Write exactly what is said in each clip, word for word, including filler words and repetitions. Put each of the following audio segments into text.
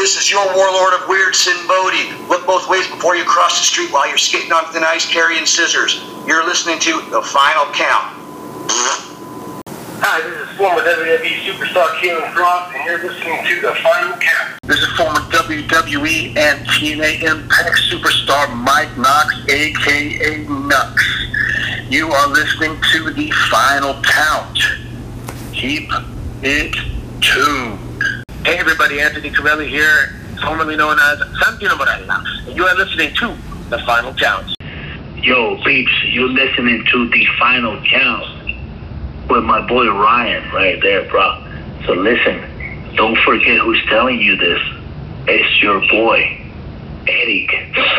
This is your warlord of weird, Sin Bodhi. Look both ways before you cross the street while you're skating on thin ice carrying scissors. You're listening to The Final Count. Hi, this is former W W E superstar Kalen Cross, and you're listening to The Final Count. This is former W W E and T N A Impact superstar Mike Knox, a k a. Nux. You are listening to The Final Count. Keep it tuned. Hey everybody, Anthony Corelli here, formerly known as Santino Morella, and you are listening to The Final Count. Yo, peeps, you're listening to The Final Count with my boy Ryan right there, bro. So listen, don't forget who's telling you this. It's your boy, Eric.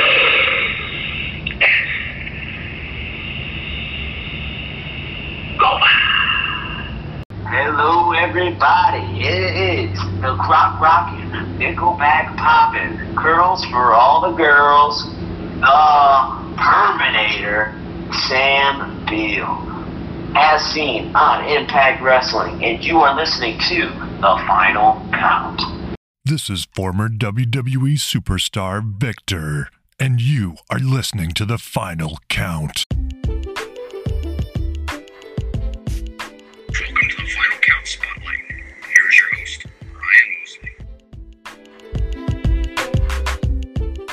Go Hello, everybody. It is the Croc Rockin', Nickelback Poppin', Curls for All the Girls, the Terminator, Sam Beal, as seen on Impact Wrestling, and you are listening to The Final Count. This is former W W E superstar Victor, and you are listening to The Final Count. Welcome to The Final Count Spotlight. Here's your host, Ryan Mosley.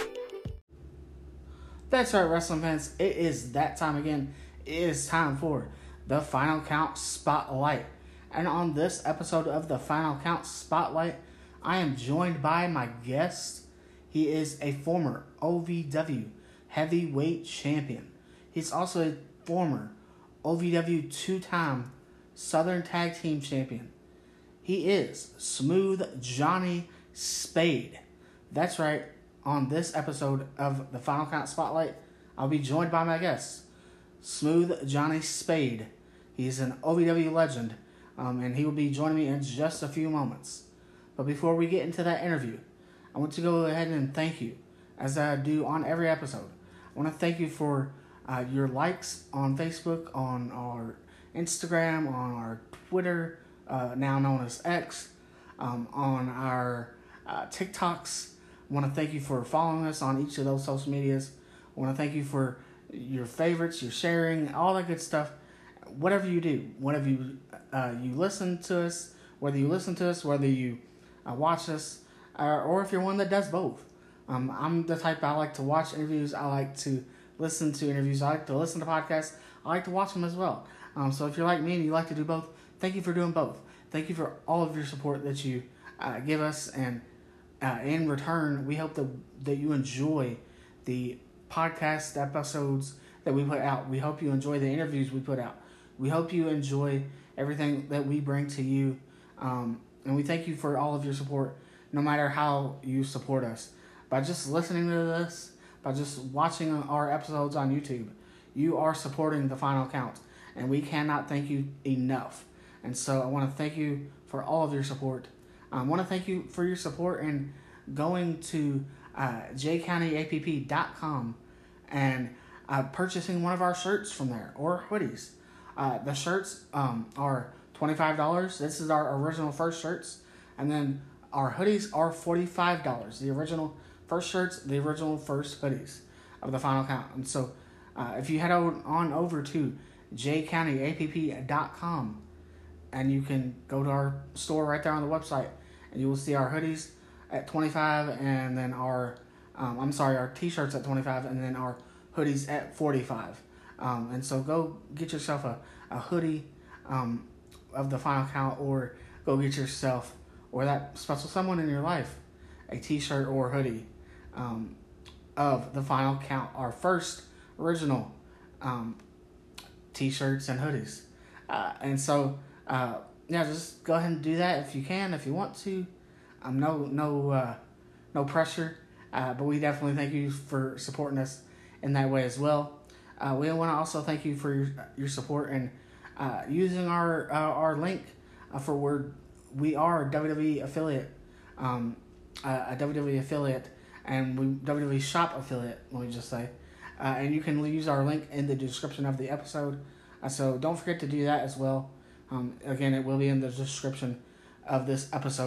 That's right, wrestling fans. It is that time again. It is time for The Final Count Spotlight. And on this episode of The Final Count Spotlight, I am joined by my guest. He is a former O V W heavyweight champion. He's also a former O V W two-time Southern Tag Team champion. He is Smooth Johnny Spade. That's right. On this episode of The Final Count Spotlight, I'll be joined by my guest, Smooth Johnny Spade. He's an O V W legend, um, and he will be joining me in just a few moments. But before we get into that interview, I want to go ahead and thank you, as I do on every episode. I want to thank you for uh, your likes on Facebook, on our Instagram, on our Twitter, uh, now known as X, um, on our uh, TikToks. I want to thank you for following us on each of those social medias. I want to thank you for your favorites, your sharing, all that good stuff. Whatever you do, whatever you uh, you listen to us, whether you listen to us, whether you uh, watch us, uh, or if you're one that does both. Um, I'm the type I like to watch interviews. I like to listen to interviews. I like to listen to podcasts. I like to watch them as well. Um, so if you're like me and you like to do both, thank you for doing both. Thank you for all of your support that you uh, give us, and uh, in return, we hope that that you enjoy the podcast episodes that we put out. We hope you enjoy the interviews we put out. We hope you enjoy everything that we bring to you, um, and we thank you for all of your support, no matter how you support us. By just listening to this, by just watching our episodes on YouTube, you are supporting The Final Count, and we cannot thank you enough. And so I want to thank you for all of your support. I want to thank you for your support in going to uh, j county a p p dot com and uh, purchasing one of our shirts from there, or hoodies. Uh, the shirts um, are twenty-five dollars. This is our original first shirts. And then our hoodies are forty-five dollars. The original first shirts, the original first hoodies of The Final Count. And so uh, if you head on, on over to j county a p p dot com, and you can go to our store right there on the website, and you will see our hoodies at twenty-five dollars, and then our, um, I'm sorry, our t-shirts at twenty-five dollars, and then our hoodies at forty-five dollars. Um, and so go get yourself a, a hoodie um, of The Final Count, or go get yourself, or that special someone in your life, a t-shirt or hoodie um, of The Final Count, our first original um, t-shirts and hoodies. Uh, and so, uh, yeah, just go ahead and do that if you can, if you want to. Um, no, no, uh, no pressure, uh, but we definitely thank you for supporting us in that way as well. Uh, we want to also thank you for your, your support and uh, using our uh, our link uh, for where we are a W W E affiliate, um, uh, a W W E affiliate, and we W W E shop affiliate. Let me just say, uh, and you can use our link in the description of the episode. Uh, so don't forget to do that as well. Um, again, it will be in the description of this episode.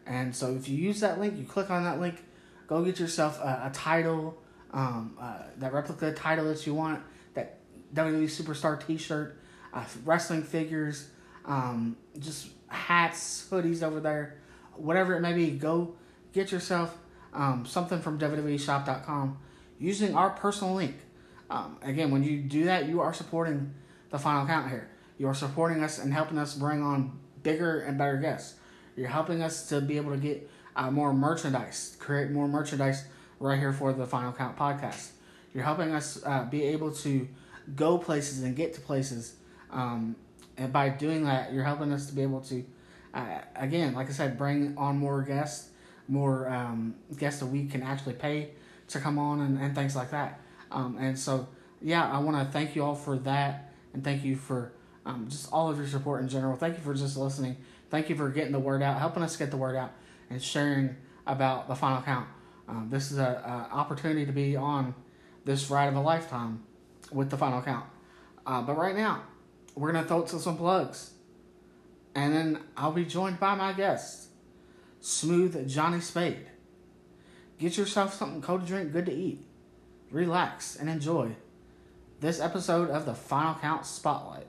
And so if you use that link, you click on that link, go get yourself a, a title, um, uh, that replica title that you want, that W W E Superstar t-shirt, uh, wrestling figures, um, just hats, hoodies over there, whatever it may be. Go get yourself um, something from W W E shop dot com using our personal link. Um, again, when you do that, you are supporting the Final Count here. You are supporting us and helping us bring on bigger and better guests. You're helping us to be able to get uh, more merchandise, create more merchandise right here for the Final Count podcast. You're helping us uh, be able to go places and get to places. Um, and by doing that, you're helping us to be able to, uh, again, like I said, bring on more guests, more um, guests that we can actually pay to come on and, and things like that. Um, and so, yeah, I want to thank you all for that, and thank you for um, just all of your support in general. Thank you for just listening. Thank you for getting the word out, helping us get the word out, and sharing about the Final Count. Um, this is an opportunity to be on this ride of a lifetime with the Final Count. Uh, but right now, we're going to throw it to some plugs. And then I'll be joined by my guest, Smooth Johnny Spade. Get yourself something cold to drink, good to eat. Relax and enjoy this episode of the Final Count Spotlight.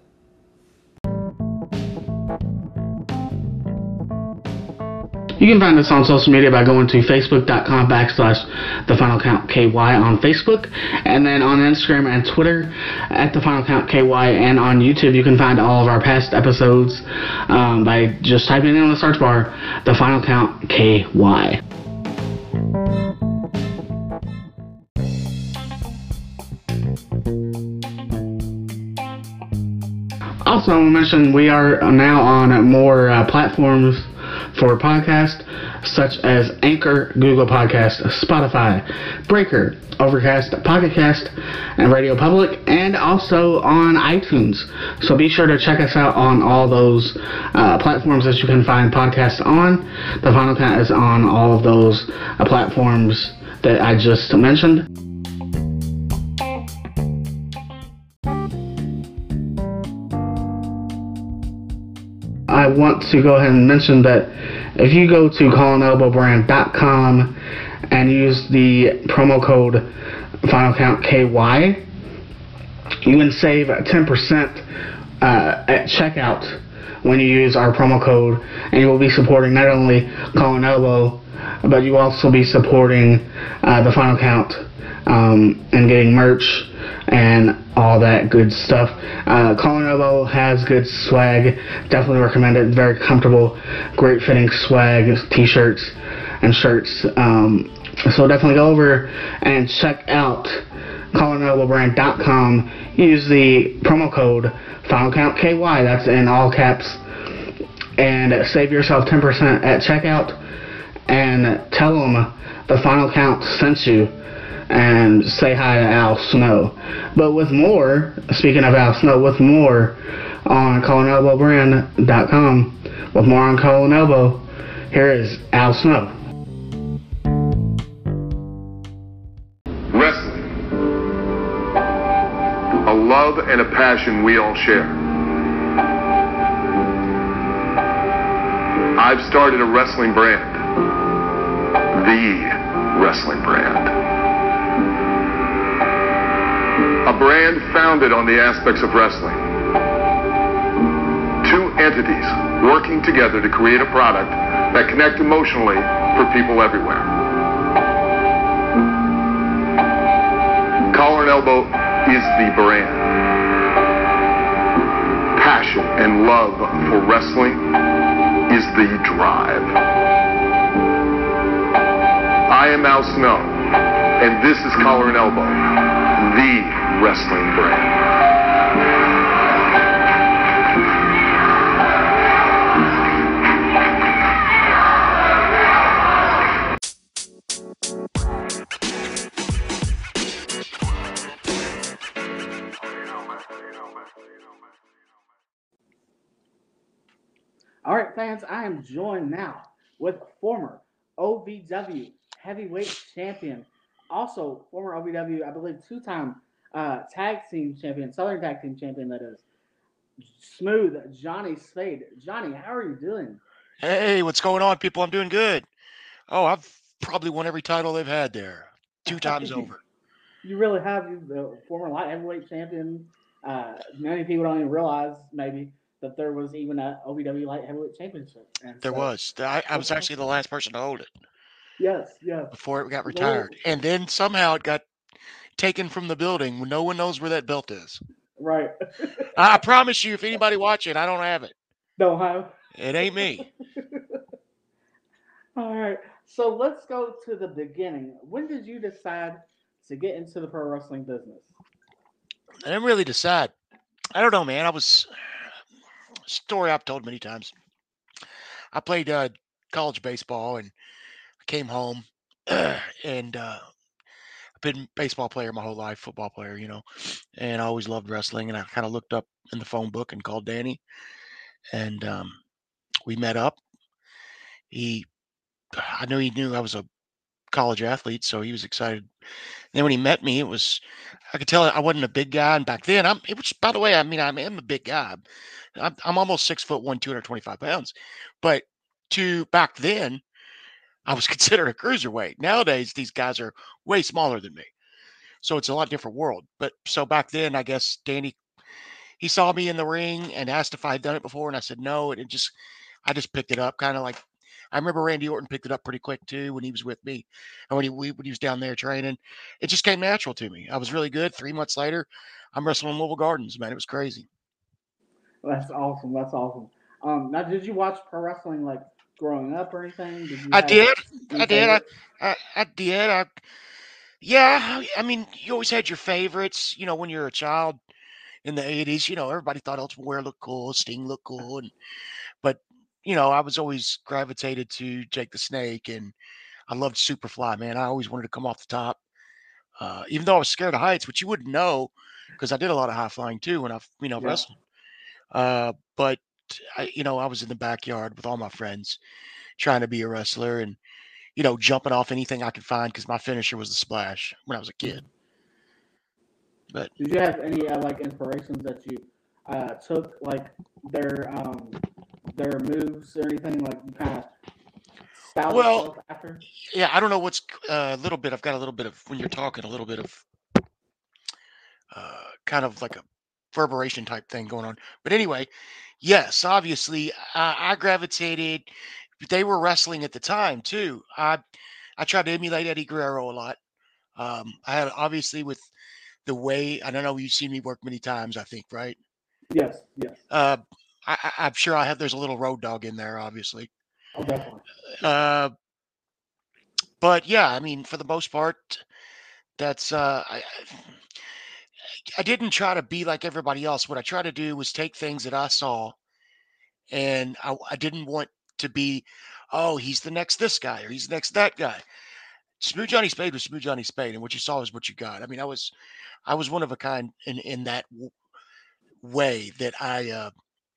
You can find us on social media by going to facebook.com backslash the Final Count KY on Facebook, and then on Instagram and Twitter at the Final Count KY, and on YouTube you can find all of our past episodes um, by just typing in on the search bar the Final Count K Y. Also, I want to mention we are now on more uh, platforms for podcasts, such as Anchor, Google Podcast, Spotify, Breaker, Overcast, Pocket Cast, and Radio Public, and also on iTunes. So be sure to check us out on all those uh, platforms that you can find podcasts on. The Final Count is on all of those uh, platforms that I just mentioned. I want to go ahead and mention that if you go to colin elbow brand dot com and use the promo code Final Count K Y, you can save ten percent uh, at checkout when you use our promo code, and you will be supporting not only Colin Elbow, but you will also be supporting uh, the Final Count um, and getting merch and all that good stuff. Uh, Colin Elbow has good swag. Definitely recommend it. Very comfortable, great fitting swag, t-shirts and shirts. Um, so definitely go over and check out colin elbow brand dot com. Use the promo code Final Count K Y. That's in all caps. And save yourself ten percent at checkout. And tell them the Final Count sent you. And say hi to Al Snow. But with more, speaking of Al Snow, with more on colin elbow brand dot com, with more on Colin Elbow, here is Al Snow. Wrestling. A love and a passion we all share. I've started a wrestling brand. The wrestling brand. A brand founded on the aspects of wrestling. Two entities working together to create a product that connect emotionally for people everywhere. Collar and Elbow is the brand. Passion and love for wrestling is the drive. I am Al Snow, and this is Collar and Elbow, the wrestling brand. All right, fans, I am joined now with former O V W heavyweight champion, also former O V W, I believe, two-time uh, tag team champion, Southern tag team champion, that is, Smooth Johnny Spade. Johnny, how are you doing? Hey, what's going on, people? I'm doing good. Oh, I've probably won every title they've had there, two times over. You really have. You the former light heavyweight champion. Uh, many people don't even realize maybe that there was even a O V W light heavyweight championship. And There so, was. I, I was that's actually the awesome. last person to hold it Yes, yes. before it got The little- retired. And then somehow it got taken from the building when no one knows where that belt is. Right. I, I promise you, if anybody watching, I don't have it. Don't have. It ain't me. All right. So let's go to the beginning. When did you decide to get into the pro wrestling business? I didn't really decide. I don't know, man. I was story I've told many times. I played uh, college baseball and I came home and uh, I've been a baseball player my whole life, football player, you know, and I always loved wrestling. And I kind of looked up in the phone book and called Danny, and um, we met up. He, I knew he knew I was a college athlete, so he was excited. And then when he met me, it was I could tell I wasn't a big guy, and back then I'm. It was, by the way, I mean I am a big guy. I'm, I'm almost six foot one, two hundred twenty-five pounds, but to back then, I was considered a cruiserweight. Nowadays, these guys are way smaller than me. So it's a lot different world. But so back then, I guess Danny, he saw me in the ring and asked if I had done it before. And I said, no. And it just, I just picked it up kind of like, I remember Randy Orton picked it up pretty quick too when he was with me. And when he, when he was down there training, it just came natural to me. I was really good. Three months later, I'm wrestling in Louisville Gardens, man. It was crazy. That's awesome. That's awesome. Um, now, did you watch pro wrestling like growing up or anything? Did you I have did. any I did. I, favorites? I, I did. I, yeah. I mean, you always had your favorites, you know, when you're a child in the eighties, you know, everybody thought Ultimate Warrior looked cool, Sting looked cool. And, but, you know, I was always gravitated to Jake the Snake, and I loved Superfly, man. I always wanted to come off the top, uh, even though I was scared of heights, which you wouldn't know because I did a lot of high flying too when I, you know, Yeah. wrestled. Uh, but, I, you know, I was in the backyard with all my friends trying to be a wrestler and, you know, jumping off anything I could find because my finisher was the splash when I was a kid. But Did you have any uh, like inspirations that you uh, took like their um, their moves or anything like you kind of styled well, yourself after? yeah, I don't know what's a little bit. I've got a little bit of when you're talking, a little bit of uh, kind of like a reverberation type thing going on. But anyway, yes, obviously, uh, I gravitated. They were wrestling at the time too. I I tried to emulate Eddie Guerrero a lot. Um, I had obviously with the way I don't know. You've seen me work many times, I think, right? Yes, yes. Uh, I, I- I'm sure I have. There's a little road dog in there, obviously. Oh, definitely. Uh, but yeah, I mean, for the most part, that's uh, I, I didn't try to be like everybody else. What I tried to do was take things that I saw, and I, I didn't want to be, oh, he's the next this guy or he's the next that guy. Smooth Johnny Spade was Smooth Johnny Spade, and what you saw is what you got. I mean, I was I was one of a kind in in that w- way that I uh,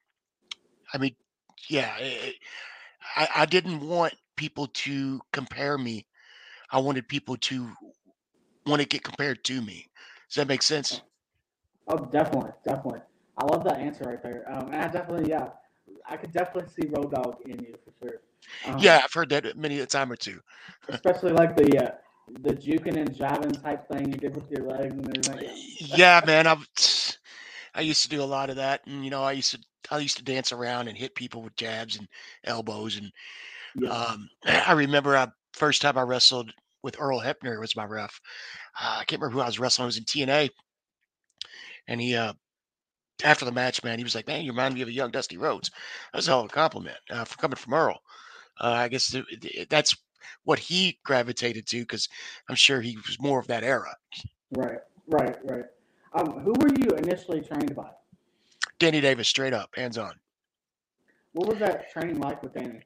I mean, yeah, it, I I didn't want people to compare me. I wanted people to want to get compared to me. Does that make sense? Oh, definitely, definitely. I love that answer right there. Um, and I definitely, yeah, I could definitely see Road Dogg in you for sure. Um, Yeah, I've heard that many a time or two. especially like the uh, the juking and jiving type thing you did with your legs and everything. Yeah. Yeah, man, I've I used to do a lot of that, and you know, I used to I used to dance around and hit people with jabs and elbows, and Yes. um, I remember I first time I wrestled with Earl Hebner was my ref. Uh, I can't remember who I was wrestling. I was in T N A, and he uh, after the match, man, he was like, "Man, you remind me of a young Dusty Rhodes." That was a hell of a compliment uh, for coming from Earl. Uh, I guess th- th- that's what he gravitated to because I'm sure he was more of that era. Right, right, right. Um, who were you initially trained by? Danny Davis, straight up, hands on. What was that training like with Danny?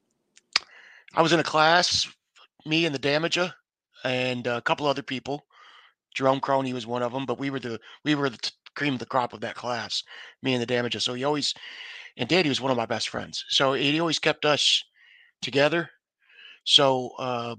I was in a class, me and the Damager, and a couple other people. Jerome Crony was one of them, but we were the we were the t- cream of the crop of that class, me and the Damager. So he always and Danny was one of my best friends. So he always kept us together. So uh,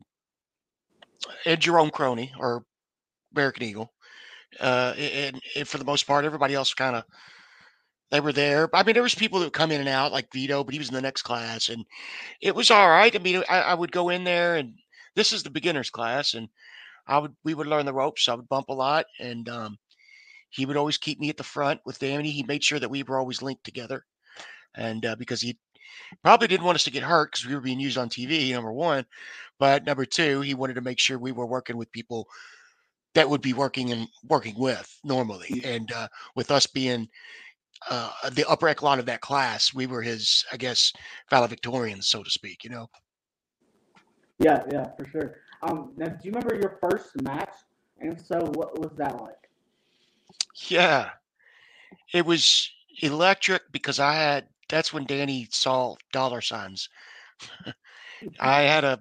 and Jerome Crony or American Eagle, uh, and, and for the most part, everybody else kind of they were there. I mean, there was people that would come in and out, like Vito, but he was in the next class, and it was all right. I mean, I, I would go in there, and this is the beginners class, and I would we would learn the ropes. I would bump a lot, and um, he would always keep me at the front with Danny. He made sure that we were always linked together, and uh, because he probably didn't want us to get hurt because we were being used on T V, number one, but number two, he wanted to make sure we were working with people that would be working and working with normally, and uh, with us being uh, the upper echelon of that class, we were his, I guess, valedictorians, so to speak. You know. Yeah, yeah, for sure. Um, now, do you remember your first match? And if so, what was that like? Yeah, it was electric because I had. That's when Danny saw dollar signs. I had a,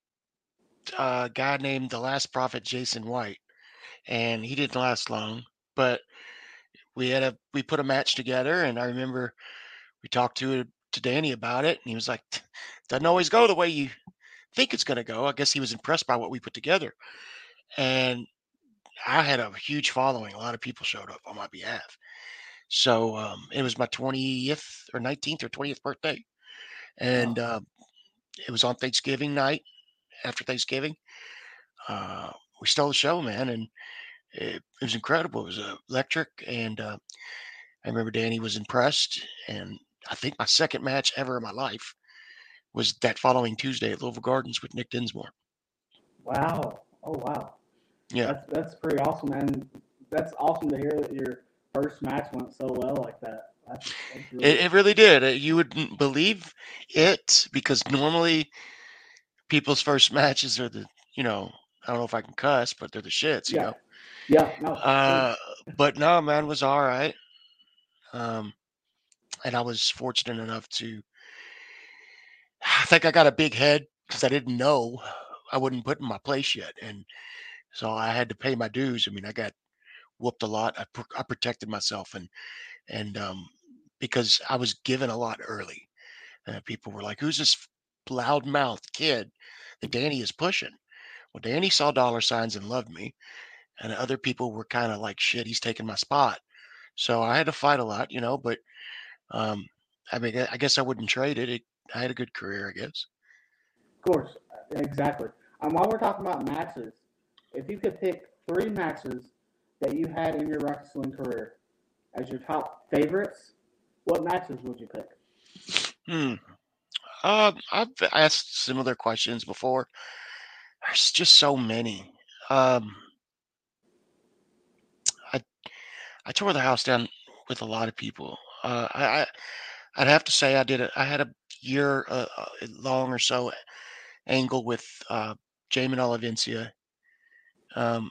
a guy named the Last Prophet, Jason White, and he didn't last long. But we had a we put a match together, and I remember we talked to to Danny about it, and he was like, "Doesn't always go the way you think it's going to go." I guess he was impressed by what we put together, and I had a huge following. A lot of people showed up on my behalf. So um, it was my twentieth or nineteenth or twentieth birthday, and uh, it was on Thanksgiving night. After Thanksgiving, uh, we stole the show, man, and it, it was incredible. It was uh, electric, and uh, I remember Danny was impressed. And I think my second match ever in my life was that following Tuesday at Louisville Gardens with Nick Dinsmore. Wow! Oh wow! Yeah, That's that's pretty awesome, man. That's awesome to hear that your first match went so well like that. That's, that's really it, it really did. Uh, You wouldn't believe it because normally people's first matches are the, you know, I don't know if I can cuss, but they're the shits, you yeah, know. yeah. No, Uh, but no, man, it was all right. Um, and I was fortunate enough to, I think I got a big head because I didn't know I wouldn't put in my place yet. And so I had to pay my dues. I mean, I got whooped a lot. I, pr- I protected myself and, and, um, because I was given a lot early. Uh, people were like, "Who's this loud-mouthed kid that Danny is pushing?" Well, Danny saw dollar signs and loved me, and other people were kind of like, "Shit, he's taking my spot." So I had to fight a lot, you know. But um, I mean, I I guess I wouldn't trade it. it. I had a good career, I guess. of course, exactly. Um, while we're talking about matches, if you could pick three matches that you had in your wrestling career as your top favorites, what matches would you pick? Hmm. Um, I've asked similar questions before. There's just so many. Um, I I tore the house down with a lot of people. Uh, I, I I'd have to say I did. A, I had a year uh, uh, long or so angle with uh, Jamin Olivencia. Um,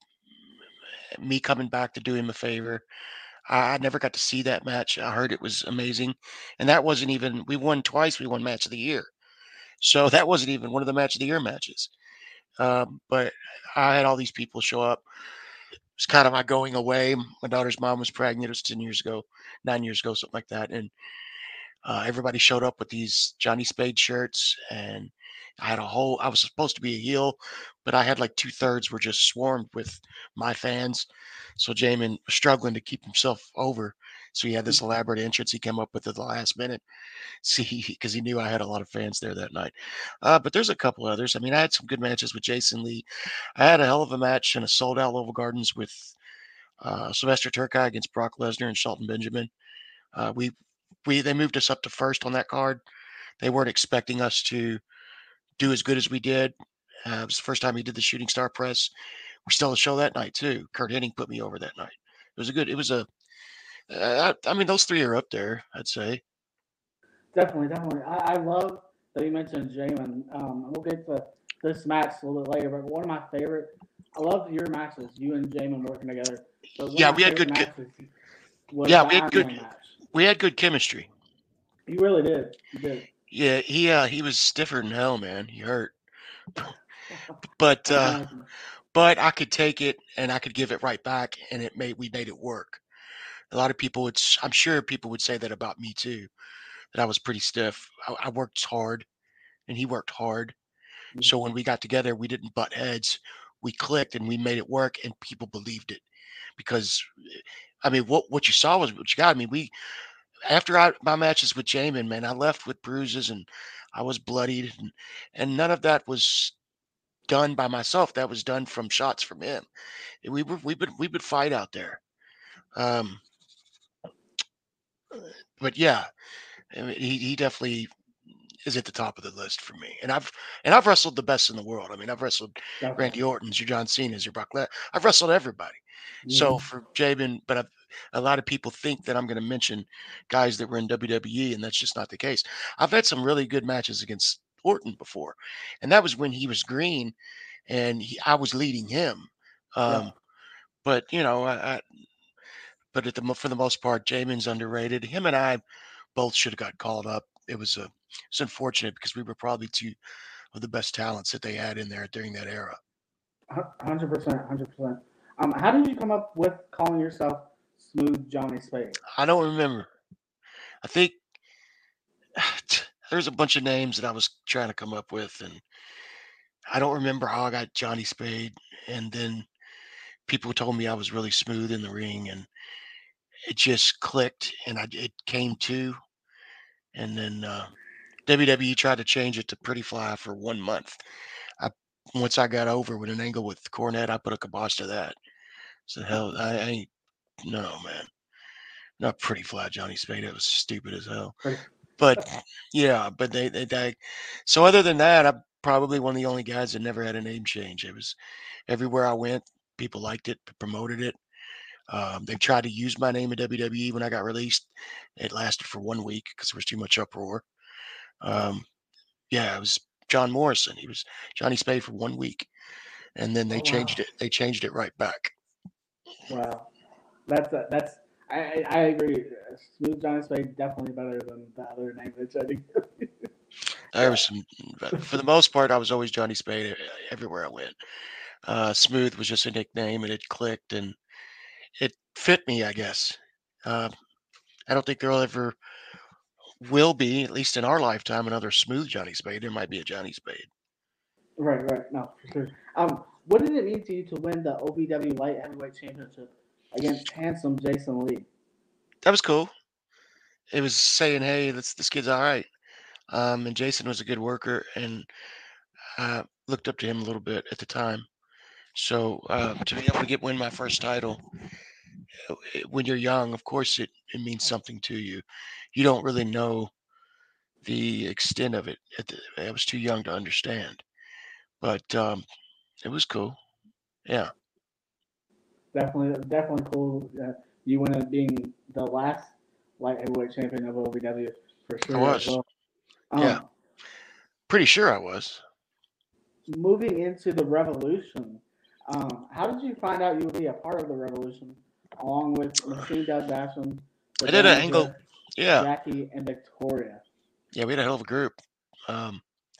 me coming back to do him a favor. I, I never got to see that match. I heard it was amazing, and that wasn't even. We won twice. We won match of the year, so that wasn't even one of the match of the year matches. Um, but I had all these people show up. It was kind of my going away. My daughter's mom was pregnant. It was ten years ago, nine years ago, something like that, and uh, everybody showed up with these Johnny Spade shirts, and I had a whole. I was supposed to be a heel, but I had like two thirds were just swarmed with my fans. So Jamin was struggling to keep himself over. So he had this elaborate entrance he came up with at the last minute. See, because he knew I had a lot of fans there that night. Uh, but there's a couple others. I mean, I had some good matches with Jason Lee. I had a hell of a match in a sold out Louisville Gardens with uh, Sylvester Turkai against Brock Lesnar and Shelton Benjamin. Uh, we we they moved us up to first on that card. They weren't expecting us to do as good as we did. Uh, it was the first time he did the shooting star press. We stole the show that night too. Kurt Hennig put me over that night. It was a good. It was a. Uh, I, I mean, those three are up there. I'd say. Definitely, definitely. I, I love that you mentioned Jamin. Um, we'll get to this match a little bit later, but one of my favorite, I love your matches, you and Jamin working together. But one Yeah, of my we had favorite good. matches was Yeah, the we had Iron good. Man match. We had good chemistry. You really did. You did. Yeah, he uh, he was stiffer than hell, man. He hurt, but I can uh, imagine. but I could take it and I could give it right back, and it made we made it work. A lot of people would. s- I'm sure people would say that about me too. That I was pretty stiff. I, I worked hard, and he worked hard. So when we got together, we didn't butt heads. We clicked and we made it work, and people believed it because I mean, what what you saw was what you got. I mean, we after I, my matches with Jamin, man, I left with bruises and I was bloodied, and, and none of that was done by myself. That was done from shots from him. We were we would we would fight out there. Um, but yeah, I mean, he he definitely is at the top of the list for me. And I've and I've wrestled the best in the world. I mean, I've wrestled Definitely. Randy Orton's, your John Cena's, your Brock Lesnar. I've wrestled everybody. So Mhm. for Jabin, but I've, a lot of people think that I'm going to mention guys that were in W W E, and that's just not the case. I've had some really good matches against Orton before, and that was when he was green, and he, I was leading him. Um, Yeah. But you know, I, I, but at the mo- for the most part, Jamin's underrated. Him and I both should have got called up. It was a it's unfortunate because we were probably two of the best talents that they had in there during that era. Hundred percent, hundred percent. Um, how did you come up with calling yourself Smooth Johnny Spade? I don't remember. I think there's a bunch of names that I was trying to come up with, and I don't remember how I got Johnny Spade. And then people told me I was really smooth in the ring, and it just clicked, and I it came to. And then uh, W W E tried to change it to Pretty Fly for one month. I once I got over with an angle with Cornette, I put a kibosh to that. So hell, I, I ain't no man, not Pretty Fly Johnny Spade. It was stupid as hell. Pretty- But yeah, but they they, they so other than that, I'm probably one of the only guys that never had a name change. It was everywhere I went, people liked it, promoted it. Um, they tried to use my name in W W E when I got released. It lasted for one week because there was too much uproar. Um, yeah, it was John Morrison. He was Johnny Spade for one week, and then they Oh, changed wow. it. They changed it right back. Wow, that's a, that's I, I I agree. Smooth Johnny Spade definitely better than the other name they tried to give. There was some, but for the most part, I was always Johnny Spade e- everywhere I went. Uh, Smooth was just a nickname, and it clicked, and it fit me, I guess. Uh, I don't think there'll ever will be, at least in our lifetime, another Smooth Johnny Spade. There might be a Johnny Spade. Right, right. No, for sure. Um, what did it mean to you to win the O V W Light Heavyweight Championship against handsome Jason Lee? That was cool. It was saying, "Hey, this this kid's all right." Um, and Jason was a good worker, and I looked up to him a little bit at the time. So uh, to be able to get win my first title uh, when you're young, of course, it it means something to you. You don't really know the extent of it. At the, I was too young to understand, but um, it was cool. Yeah, Definitely, definitely cool. Uh, you win it being the last light heavyweight champion of O V W for I sure as was. well. Um, Yeah, pretty sure I was. Moving into the Revolution, um, how did you find out you would be a part of the Revolution along with Machine Doug Basham, the I did an angle. Danger, Yeah, Jackie, and Victoria? yeah, we had a hell of a group. Um,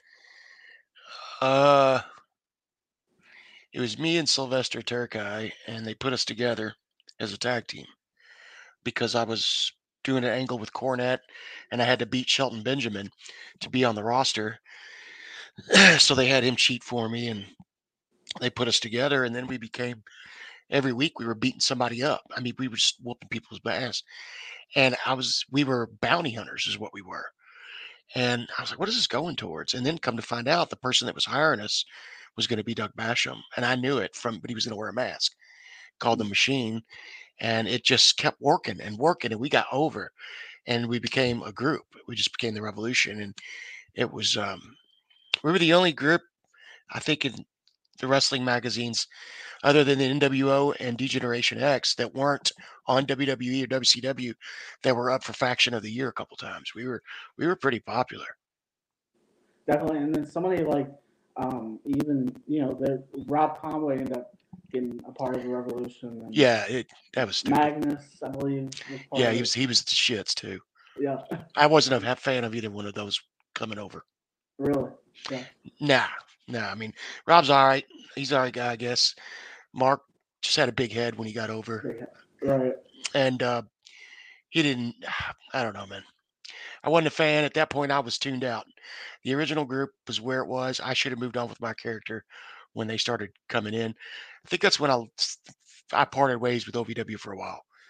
uh, it was me and Sylvester Turkai, and they put us together as a tag team because I was doing an angle with Cornette, and I had to beat Shelton Benjamin to be on the roster. So they had him cheat for me, and they put us together, and then we became every week we were beating somebody up. I mean, we were just whooping people's ass, and I was we were bounty hunters, is what we were. And I was like, what is this going towards? And then come to find out, the person that was hiring us was going to be Doug Basham, and I knew it from, but he was going to wear a mask called the Machine, and it just kept working and working, and we got over, and we became a group. We just became the Revolution, and it was um, we were the only group, I think, in the wrestling magazines other than the N W O and D-Generation X that weren't on W W E or W C W that were up for Faction of the Year a couple times. We were we were pretty popular. Definitely, and then somebody like um, even you know the Rob Conway ended up getting a part of the Revolution. And Yeah, it, that was stupid. Magnus, I believe. Was part Yeah, of he it. was he was the shits too. Yeah, I wasn't a fan of either one of those coming over. really. Yeah. Nah, nah. I mean, Rob's all right. He's all right guy, I guess. Mark just had a big head when he got over, Right. and uh, he didn't. I don't know, man. I wasn't a fan at that point. I was tuned out. The original group was where it was. I should have moved on with my character when they started coming in. I think that's when I I parted ways with O V W for a while.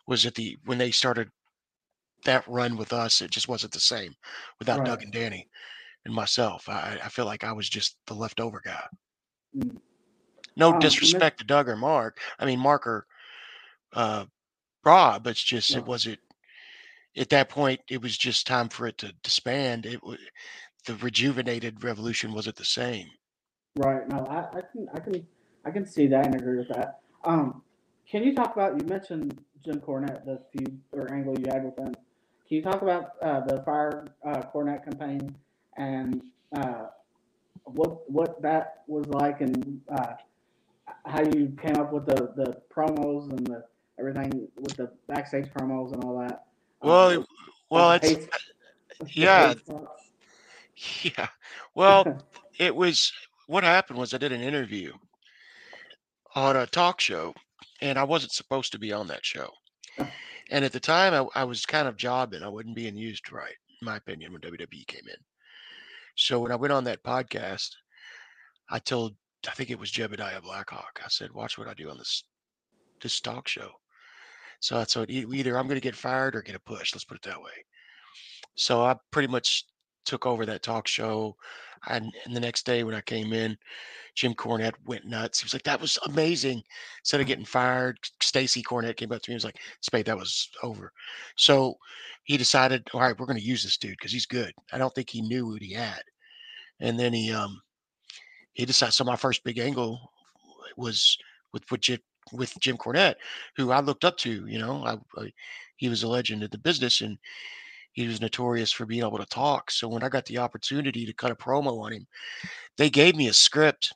was at the when they started that run with us, it just wasn't the same without Right. Doug and Danny and myself. I, I feel like I was just the leftover guy. Mm. No Um, you disrespect to Doug or Mark. I mean, Mark or uh, Rob. It's just it Right. wasn't at that point. It was just time for it to disband. It was the rejuvenated Revolution wasn't the same. Right. No, I, I can I can I can see that and agree with that. Um, can you talk about you mentioned Jim Cornette, the feud or angle you had with him? Can you talk about uh, the Fire uh, Cornette campaign and uh, what what that was like and uh, how you came up with the, the promos and the everything with the backstage promos and all that? Well, Um, it, well, about the it's pace, the yeah, pace spots. yeah. Well, it was what happened was I did an interview on a talk show, and I wasn't supposed to be on that show. And at the time, I, I was kind of jobbing. I wasn't being used right, in my opinion, when W W E came in. So when I went on that podcast, I told, I think it was Jebediah Blackhawk. I said, "Watch what I do on this this talk show." So I thought e- either I'm going to get fired or get a push. Let's put it that way. So I pretty much took over that talk show. And, and the next day when I came in, Jim Cornette went nuts. He was like, "That was amazing." Instead of getting fired, Stacy Cornette came up to me and was like, "Spade, that was over." So he decided, all right, we're going to use this dude because he's good. I don't think he knew what he had. And then he um he decided. So my first big angle was with with Jim, with Jim Cornette, who I looked up to. You know, I, I he was a legend in the business, and he was notorious for being able to talk. So when I got the opportunity to cut a promo on him, they gave me a script.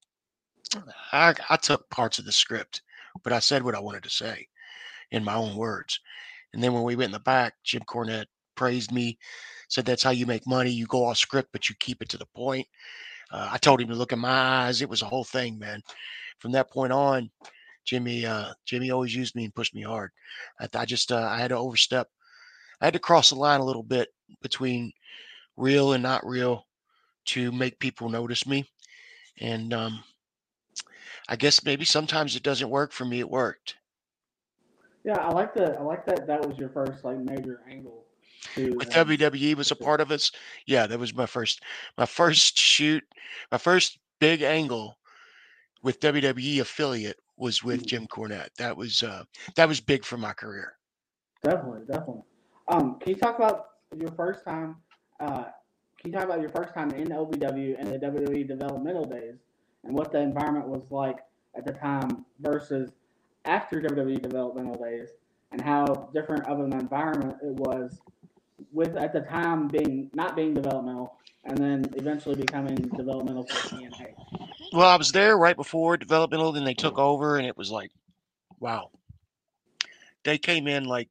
I, I took parts of the script, but I said what I wanted to say in my own words. And then when we went in the back, Jim Cornette praised me, said that's how you make money. You go off script, but you keep it to the point. Uh, I told him to look in my eyes. It was a whole thing, man. From that point on, Jimmy, uh, Jimmy always used me and pushed me hard. I, I just, uh, I had to overstep. I had to cross the line a little bit between real and not real to make people notice me. And um, I guess maybe sometimes it doesn't work. For me, it worked. Yeah, I like that. I like that. That was your first like major angle to With um, W W E was a part of us. Yeah, that was my first, my first shoot, my first big angle with W W E affiliate was with Jim Cornette. That was uh, that was big for my career. Definitely, definitely. Um, can you talk about your first time? Uh, can you talk about your first time in O V W and the W W E developmental days, and what the environment was like at the time versus after W W E developmental days, and how different of an environment it was with at the time being not being developmental, and then eventually becoming developmental for T N A. Well, I was there right before developmental, then they took over, and it was like, wow. They came in like,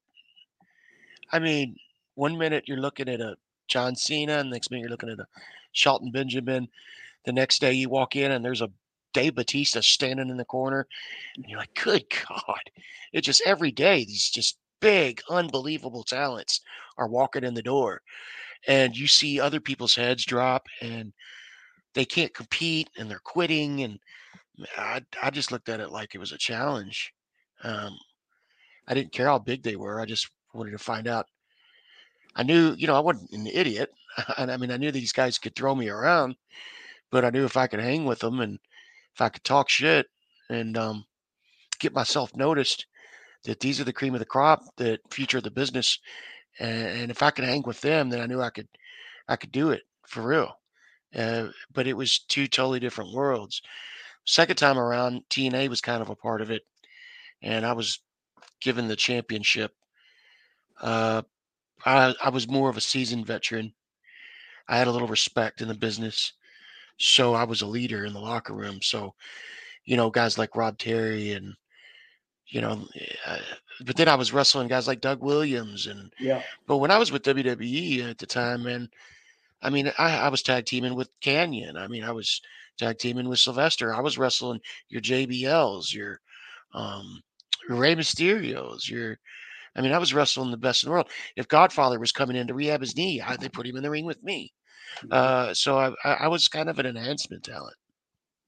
I mean, one minute you're looking at a John Cena, and the next minute you're looking at a Shelton Benjamin. The next day you walk in and there's a Dave Batista standing in the corner, and you're like, good God. It's just every day these just big, unbelievable talents are walking in the door, and you see other people's heads drop, and they can't compete, and they're quitting, and I, I just looked at it like it was a challenge. Um, I didn't care how big they were. I just wanted to find out. I knew, you know, I wasn't an idiot. And I mean, I knew these guys could throw me around, but I knew if I could hang with them and if I could talk shit and um, get myself noticed, that these are the cream of the crop, that future of the business. And, and if I could hang with them, then I knew I could, I could do it for real. Uh, but it was two totally different worlds. Second time around, T N A was kind of a part of it, and I was given the championship. Uh, I, I was more of a seasoned veteran. I had a little respect in the business, so I was a leader in the locker room. So, you know, guys like Rob Terry and, you know, uh, but then I was wrestling guys like Doug Williams. And, Yeah. but when I was with W W E at the time, man, I mean, I, I was tag teaming with Canyon. I mean, I was tag teaming with Sylvester. I was wrestling your J B Ls, your, um, your Rey Mysterios, your, I mean, I was wrestling the best in the world. If Godfather was coming in to rehab his knee, I, they put him in the ring with me. Uh, so I, I I was kind of an enhancement talent.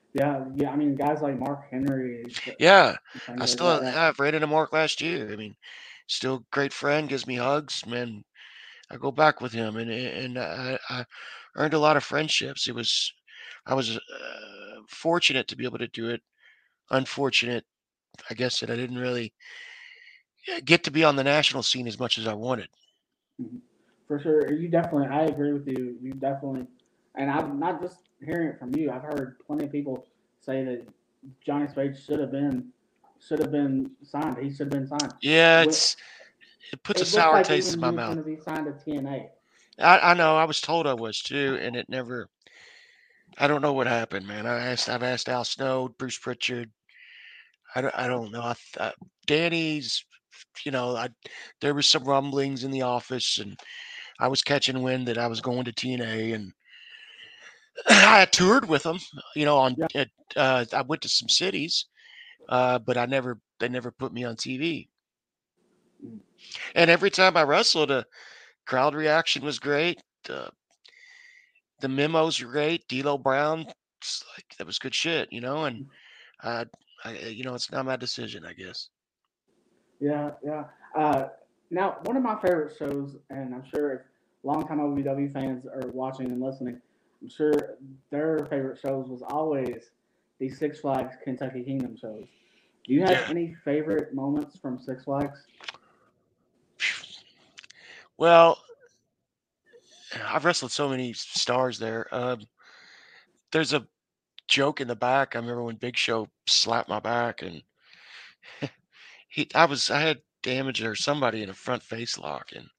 Yeah, yeah. I mean, guys like Mark Henry. Yeah, things I like still that. I've ran into Mark last year. I mean, still great friend, gives me hugs, man. I go back with him, and and I, I earned a lot of friendships. It was I was uh, fortunate to be able to do it. Unfortunate, I guess, that I didn't really get to be on the national scene as much as I wanted. Mhm. For sure, you definitely. I agree with you. You definitely, and I'm not just hearing it from you. I've heard plenty of people say that Johnny Spade should have been should have been signed. He should have been signed. Yeah, When, it's it puts a it looked sour like taste in even my he was mouth. going to be signed to T N A. I, I know I was told I was too, and it never. I don't know what happened, man. I asked. I've asked Al Snow, Bruce Pritchard. I don't. I don't know. I, th- uh, Danny's. You know, I there was some rumblings in the office, and I was catching wind that I was going to T N A, and I had toured with them. You know, on Yeah. at, uh, I went to some cities, uh, but I never. They never put me on T V. Mm. And every time I wrestled, a crowd reaction was great. Uh, the memos were great. D'Lo Brown, it's like that was good shit, you know. And uh, I, you know, it's not my decision, I guess. Yeah, yeah. Uh, now, one of my favorite shows, and I'm sure if longtime O V W fans are watching and listening, I'm sure their favorite shows was always the Six Flags Kentucky Kingdom shows. Do you have Yeah. any favorite moments from Six Flags? Well, I've wrestled so many stars there. Um, there's a joke in the back. I remember when Big Show slapped my back, and he, I was, I had damage or somebody in a front face lock, and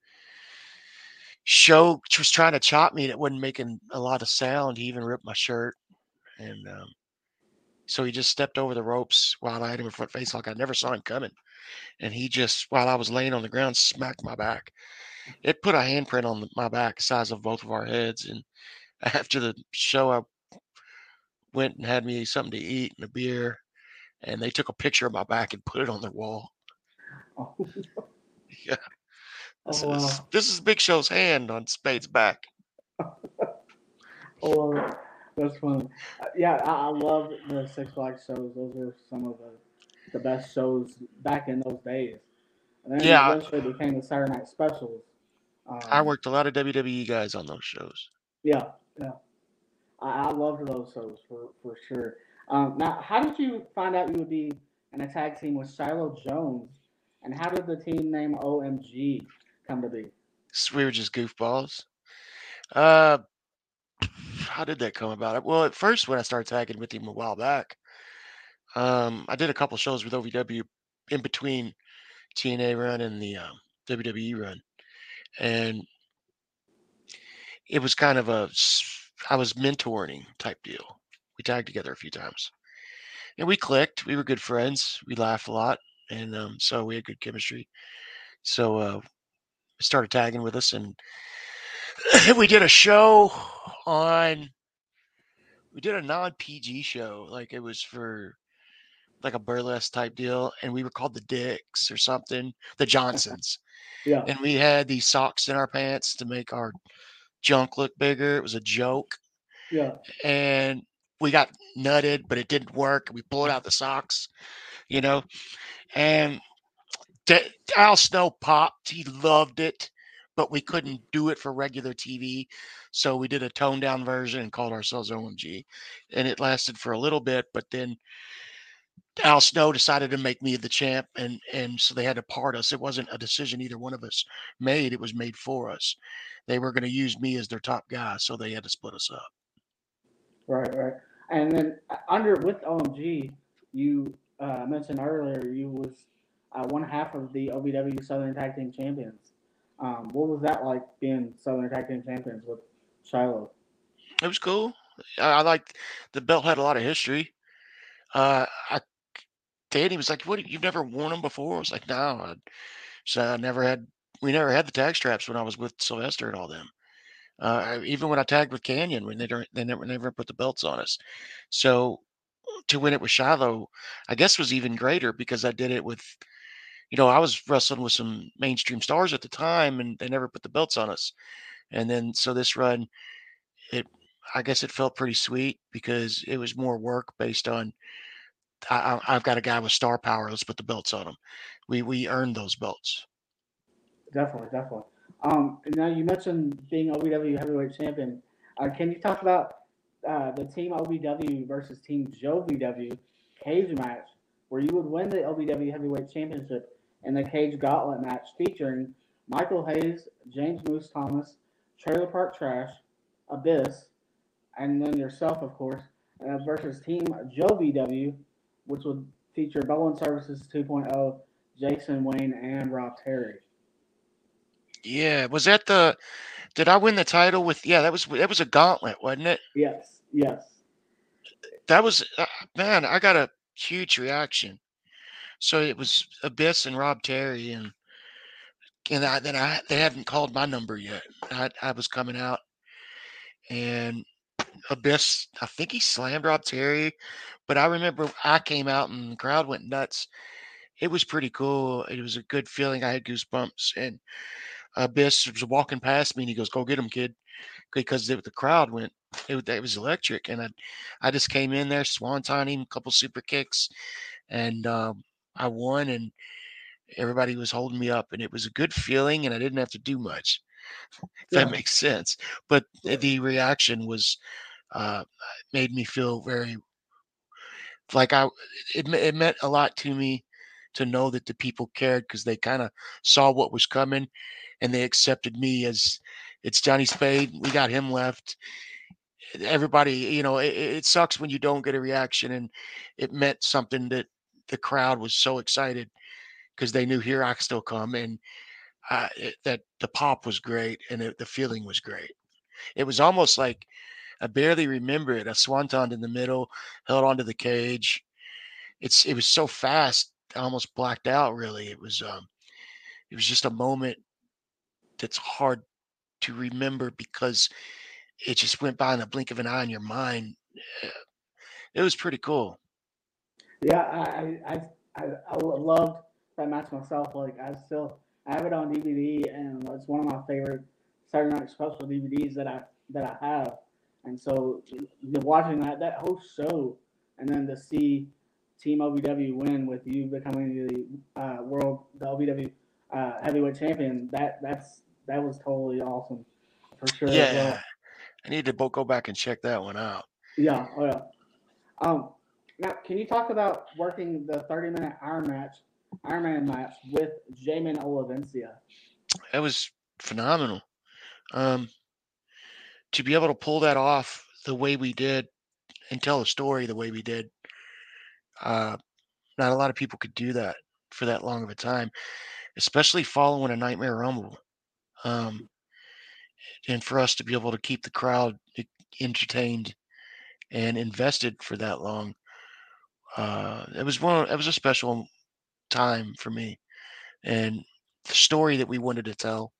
Show was trying to chop me, and it wasn't making a lot of sound. He even ripped my shirt, and um, so he just stepped over the ropes while I had him in front face lock. I never saw him coming, and he just, while I was laying on the ground, smacked my back. It put a handprint on the, my back, the size of both of our heads. And after the show, I went and had me something to eat and a beer, and they took a picture of my back and put it on their wall. Oh, Yeah, this oh is wow. this is Big Show's hand on Spade's back. Oh, wow. That's funny. Uh, yeah, I, I love the Six Flags shows. Those were some of the, the best shows back in those days. And then Yeah, eventually it became the Saturday Night Specials. I Um, worked a lot of W W E guys on those shows. yeah, yeah. I, I loved those shows for, for sure. Um, now, how did you find out you would be in a tag team with Shiloh Jones? And how did the team name O M G come to be? So we were just goofballs. Uh, how did that come about? Well, at first when I started tagging with him a while back, um, I did a couple shows with O V W in between T N A run and the um, W W E run, and it was kind of a s- I was mentoring type deal. We tagged together a few times, and we clicked. We were good friends. We laughed a lot, and um, so we had good chemistry. So uh, started tagging with us, and we did a show on. We did a non P G show, like it was for like a burlesque type deal, and we were called the Dicks or something, the Johnsons, Yeah, and we had these socks in our pants to make our junk look bigger. It was a joke, yeah, and we got nutted, but it didn't work. We pulled out the socks, you know, and D- Al Snow popped. He loved it, but we couldn't do it for regular T V. So we did a toned down version and called ourselves O M G. And it lasted for a little bit, but then Al Snow decided to make me the champ, and and so they had to part us. It wasn't a decision either one of us made. It was made for us. They were going to use me as their top guy, so they had to split us up. right, right. And then uh, under with O M G, you uh, mentioned earlier you was uh, one half of the O V W Southern Tag Team Champions. Um, what was that like being Southern Tag Team Champions with Shiloh? It was cool. I, I liked the belt had a lot of history. Uh, I Danny was like, "What? You've never worn them before?" I was like, "No." I, so I never had. We never had the tag straps when I was with Sylvester and all them. Uh, even when I tagged with Canyon, when they don't, they never never put the belts on us. So to win it with Shiloh, I guess was even greater because I did it with, you know, I was wrestling with some mainstream stars at the time, and they never put the belts on us. And then so this run, it I guess it felt pretty sweet because it was more work based on I, I- I've got a guy with star power. Let's put the belts on him. We we earned those belts. Definitely, definitely. Um, and now you mentioned being O V W heavyweight champion. Uh, can you talk about uh, the Team O V W versus Team Joe V W cage match, where you would win the O V W heavyweight championship in the cage gauntlet match featuring Michael Hayes, James Moose Thomas, Trailer Park Trash, Abyss, and then yourself, of course, uh, versus Team Joe V W, which would feature Bowen Services 2.0, Jason Wayne, and Rob Terry. Yeah, was that the? Did I win the title with? Yeah, that was that was a gauntlet, wasn't it? Yes, yes. That was uh, man. I got a huge reaction. So it was Abyss and Rob Terry, and and I, then I they hadn't called my number yet. I I was coming out, and Abyss, I think he slammed Rob Terry, but I remember I came out and the crowd went nuts. It was pretty cool. It was a good feeling. I had goosebumps, and Abyss was walking past me, and he goes, "Go get him, kid," because the, the crowd went. It, was- it was electric, and I, I just came in there, swanton him, a couple super kicks, and um, I won, and everybody was holding me up, and it was a good feeling, and I didn't have to do much. If that Yeah. makes sense. But the reaction was uh, made me feel very like I. It me- it meant a lot to me to know that the people cared because they kind of saw what was coming, and they accepted me as it's Johnny Spade. We got him left. Everybody, you know, it, it sucks when you don't get a reaction, and it meant something that the crowd was so excited because they knew here I could still come, and uh, it, that the pop was great, and it, the feeling was great. It was almost like I barely remember it. I swantoned in the middle, held onto the cage. It's it was so fast, I almost blacked out. Really, it was um, it was just a moment that's hard to remember because it just went by in the blink of an eye in your mind. Uh, It was pretty cool. Yeah, I I I, I loved that match myself. Like I still I have it on D V D, and it's one of my favorite Saturday Night Special D V Ds that I that I have. And so the- watching that that whole show, and then to see Team O V W win with you becoming the uh, world the O V W uh, heavyweight champion, that that's that was totally awesome for sure as well. Yeah, I need to bo- go back and check that one out. Yeah, oh yeah. Um, now, can you talk about working the thirty-minute Iron match, Ironman match with Jamin Olavencia? That was phenomenal. Um, to be able to pull that off the way we did and tell a story the way we did, uh, not a lot of people could do that for that long of a time, especially following a Nightmare Rumble. Um, and for us to be able to keep the crowd e- entertained and invested for that long, uh, it was one. It was a special time for me, and the story that we wanted to tell,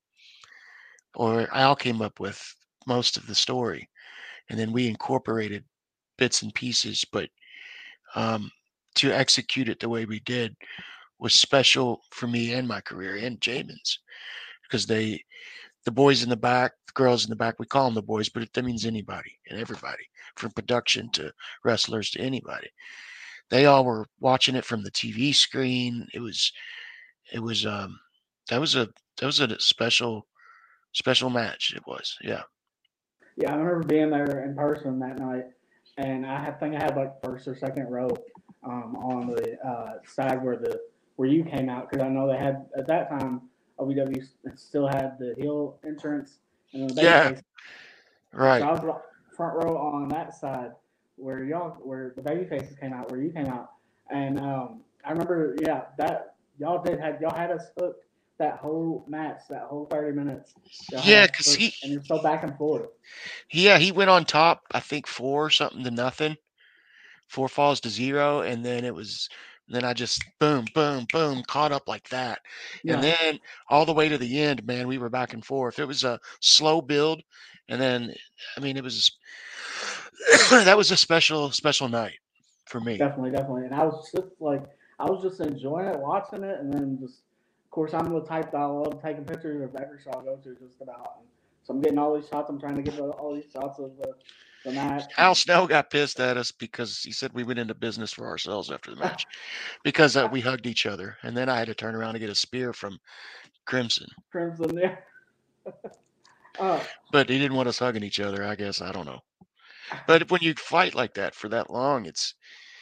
or Al came up with most of the story, and then we incorporated bits and pieces. But um, to execute it the way we did was special for me and my career and Jamin's because they the boys in the back, the girls in the back, we call them the boys, but it, that means anybody and everybody, from production to wrestlers to anybody. They all were watching it from the T V screen. It was, it was, um, that was a, that was a special, special match. It was, yeah. Yeah, I remember being there in person that night, and I had- think I had like first or second row um, on the uh, side where the where you came out because I know they had at that time O V W still had the heel entrance and the baby Yeah, face. right. So I was like front row on that side where y'all where the baby faces came out, where you came out, and um, I remember yeah that y'all did had y'all had us hooked that whole match, that whole thirty minutes. Y'all had Yeah, us because hooked, he, and it's so back and forth. yeah, he went on top. I think four something to nothing, four falls to zero, and then it was. Then I just boom, boom, boom, caught up like that, and Yeah, then all the way to the end, man, we were back and forth. It was a slow build, and then I mean, it was that was a special, special night for me. definitely, definitely. And I was just like, I was just enjoying it, watching it, and then just, of course, I'm the type that I love taking pictures of every show I go to, just about. And so I'm getting all these shots. I'm trying to get all these shots of the the match. Al Snell got pissed at us because he said we went into business for ourselves after the match because uh, we hugged each other, and then I had to turn around and get a spear from Crimson. Crimson there. uh, But he didn't want us hugging each other, I guess. I don't know. But when you fight like that for that long, it's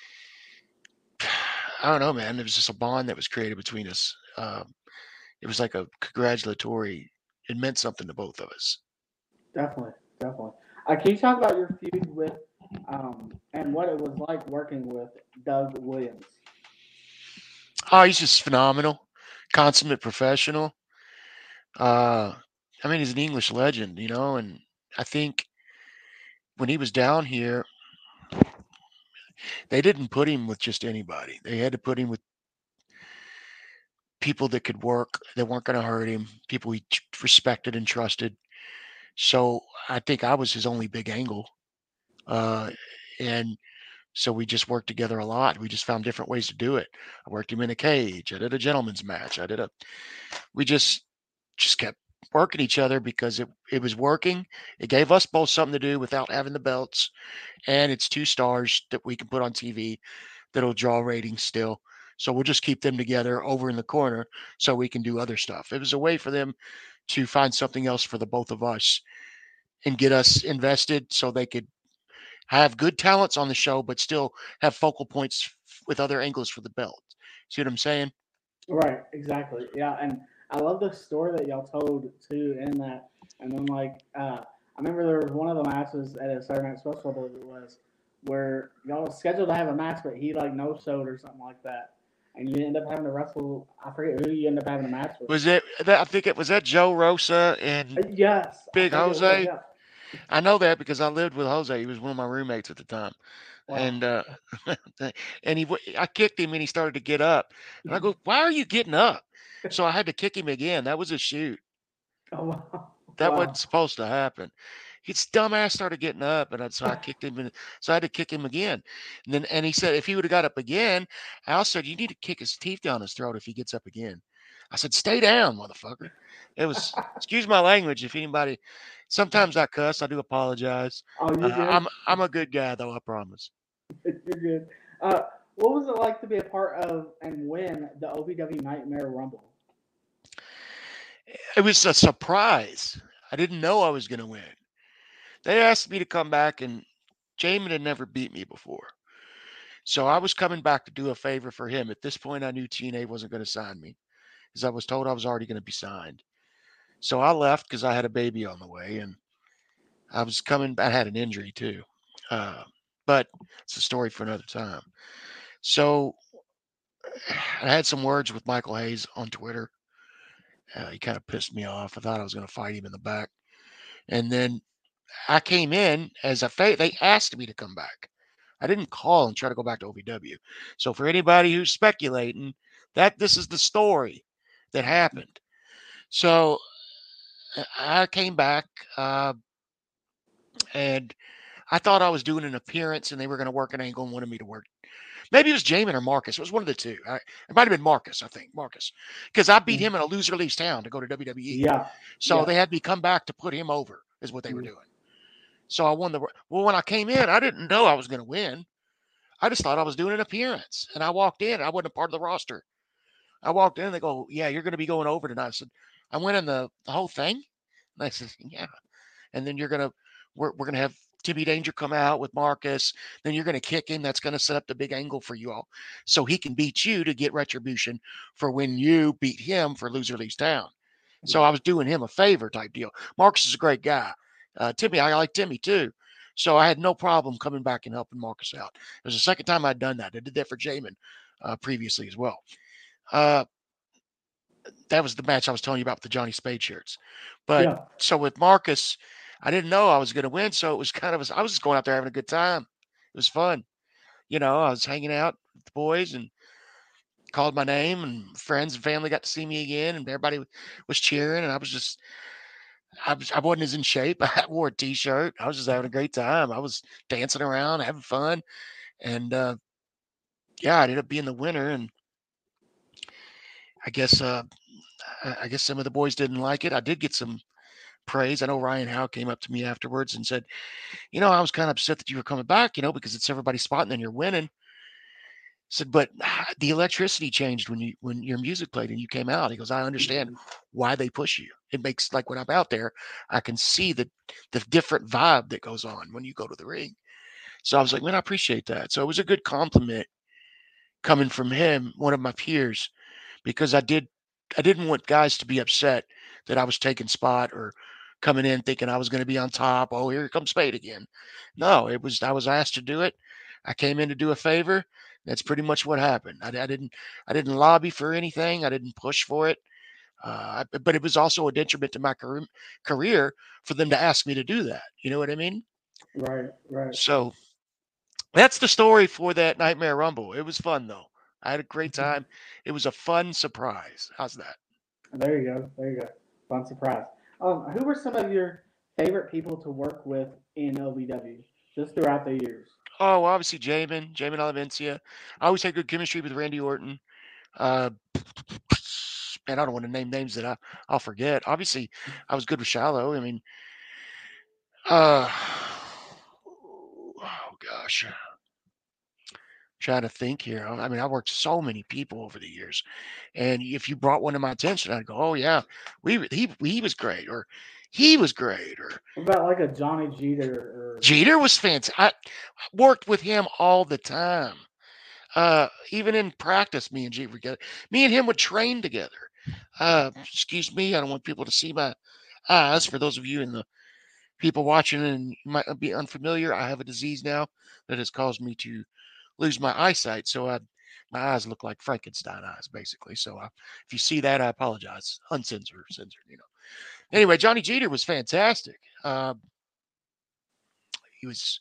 I don't know, man. There was just a bond that was created between us. Um, it was like a congratulatory. It meant something to both of us. Definitely, definitely. Uh, can you talk about your feud with um, and what it was like working with Doug Williams? Oh, he's just phenomenal, consummate professional. Uh, I mean, he's an English legend, you know, and I think when he was down here, they didn't put him with just anybody. They had to put him with people that could work, that weren't going to hurt him, people he t- respected and trusted. So I think I was his only big angle. Uh, and so we just worked together a lot. We just found different ways to do it. I worked him in a cage. I did a gentleman's match. I did a, we just, just kept working each other because it, it was working. It gave us both something to do without having the belts. And it's two stars that we can put on T V that'll draw ratings still. So we'll just keep them together over in the corner so we can do other stuff. It was a way for them to find something else for the both of us and get us invested so they could have good talents on the show, but still have focal points with other angles for the belt. See what I'm saying? Right, exactly. Yeah, and I love the story that y'all told too in that. And then like uh, I remember there was one of the matches at a Saturday Night Special, I believe it was, where y'all was scheduled to have a match, but he like no showed or something like that. And you end up having to wrestle. I forget who you end up having a match with. Was it that? I think it was that Joe Rosa and Uh, yes, Big I think it was, Jose. yeah. I know that because I lived with Jose. He was one of my roommates at the time. Wow. And uh, and he, w- I kicked him and he started to get up. And I go, "Why are you getting up?" So I had to kick him again. That was a shoot. Oh wow. That Wow. wasn't supposed to happen. His dumbass started getting up, and I, so I kicked him. In, so I had to kick him again. And then, and he said, if he would have got up again, Al said, you need to kick his teeth down his throat if he gets up again. I said, stay down, motherfucker. It was, excuse my language. If anybody, sometimes I cuss. I do apologize. Oh, you Uh, good? I'm, I'm a good guy, though. I promise. You're good. Uh, what was it like to be a part of and win the O V W Nightmare Rumble? It was a surprise. I didn't know I was going to win. They asked me to come back, and Jamin had never beat me before. So I was coming back to do a favor for him. At this point, I knew T N A wasn't going to sign me because I was told I was already going to be signed. So I left because I had a baby on the way, and I was coming. I had an injury too, uh, but it's a story for another time. So I had some words with Michael Hayes on Twitter. Uh, he kind of pissed me off. I thought I was going to fight him in the back, and then I came in as a fa- they asked me to come back. I didn't call and try to go back to O V W. So for anybody who's speculating, that this is the story that happened. So I came back, uh, and I thought I was doing an appearance, and they were going to work an angle and wanted me to work. Maybe it was Jamin or Marcus. It was one of the two. I, it might have been Marcus, I think. Marcus. Because I beat him in a loser leaves town to go to W W E. Yeah. So yeah. they had me come back to put him over, is what they were Mhm. doing. So I won the. Well, when I came in, I didn't know I was going to win. I just thought I was doing an appearance. And I walked in. I wasn't a part of the roster. I walked in, and they go, yeah, you're going to be going over tonight. I said, I went in the, the whole thing? And I said, yeah. And then you're going to, we're, we're going to have Timmy Danger come out with Marcus. Then you're going to kick him. That's going to set up the big angle for you all. So he can beat you to get retribution for when you beat him for Loser Leaves Town. So I was doing him a favor type deal. Marcus is a great guy. Uh, Timmy, I like Timmy too. So I had no problem coming back and helping Marcus out. It was the second time I'd done that. I did that for Jamin uh, previously as well. Uh, that was the match I was telling you about with the Johnny Spade shirts. But Yeah. so with Marcus, I didn't know I was going to win. So it was kind of, I was just going out there having a good time. It was fun. You know, I was hanging out with the boys and called my name, and friends and family got to see me again, and everybody was cheering. And I was just, I, was, I wasn't as in shape. I wore a t-shirt. I was just having a great time. I was dancing around, having fun. And uh, yeah, I ended up being the winner. And I guess, uh, I I guess some of the boys didn't like it. I did get some praise. I know Ryan Howe came up to me afterwards and said, you know, I was kind of upset that you were coming back, you know, because it's everybody's spot and then you're winning. Said, but ah, the electricity changed when you when your music played and you came out. He goes, I understand why they push you. It makes, like, when I'm out there, I can see the the different vibe that goes on when you go to the ring. So I was like, man, I appreciate that. So it was a good compliment coming from him, one of my peers, because I did I didn't want guys to be upset that I was taking spot or coming in thinking I was going to be on top. Oh, here comes Spade again. No, it was I was asked to do it. I came in to do a favor. That's pretty much what happened. I, I didn't I didn't lobby for anything. I didn't push for it. Uh, but it was also a detriment to my career, career for them to ask me to do that. You know what I mean? Right, right. So that's the story for that Nightmare Rumble. It was fun, though. I had a great time. It was a fun surprise. How's that? There you go. There you go. Fun surprise. Um, who were some of your favorite people to work with in O V W just throughout the years? Oh, well, obviously, Jamin, Jamin Olivencia. I always had good chemistry with Randy Orton. Uh, man, I don't want to name names that I, I'll forget. Obviously, I was good with Shallow. I mean, uh, oh, gosh. Trying to think here. I mean, I worked so many people over the years, and if you brought one to my attention, I'd go, "Oh yeah, we he he was great," or "He was great," or What about like a Johnny Jeter? Or Jeter was fantastic. I worked with him all the time. Uh, even in practice, me and Jeter together. Me and him would train together. Uh, excuse me, I don't want people to see my eyes. For those of you in the people watching and might be unfamiliar, I have a disease now that has caused me to lose my eyesight. So I, my eyes look like Frankenstein eyes, basically. So uh, if you see that, I apologize. Uncensored, censored, you know. Anyway, Johnny Jeter was fantastic. Uh, he was,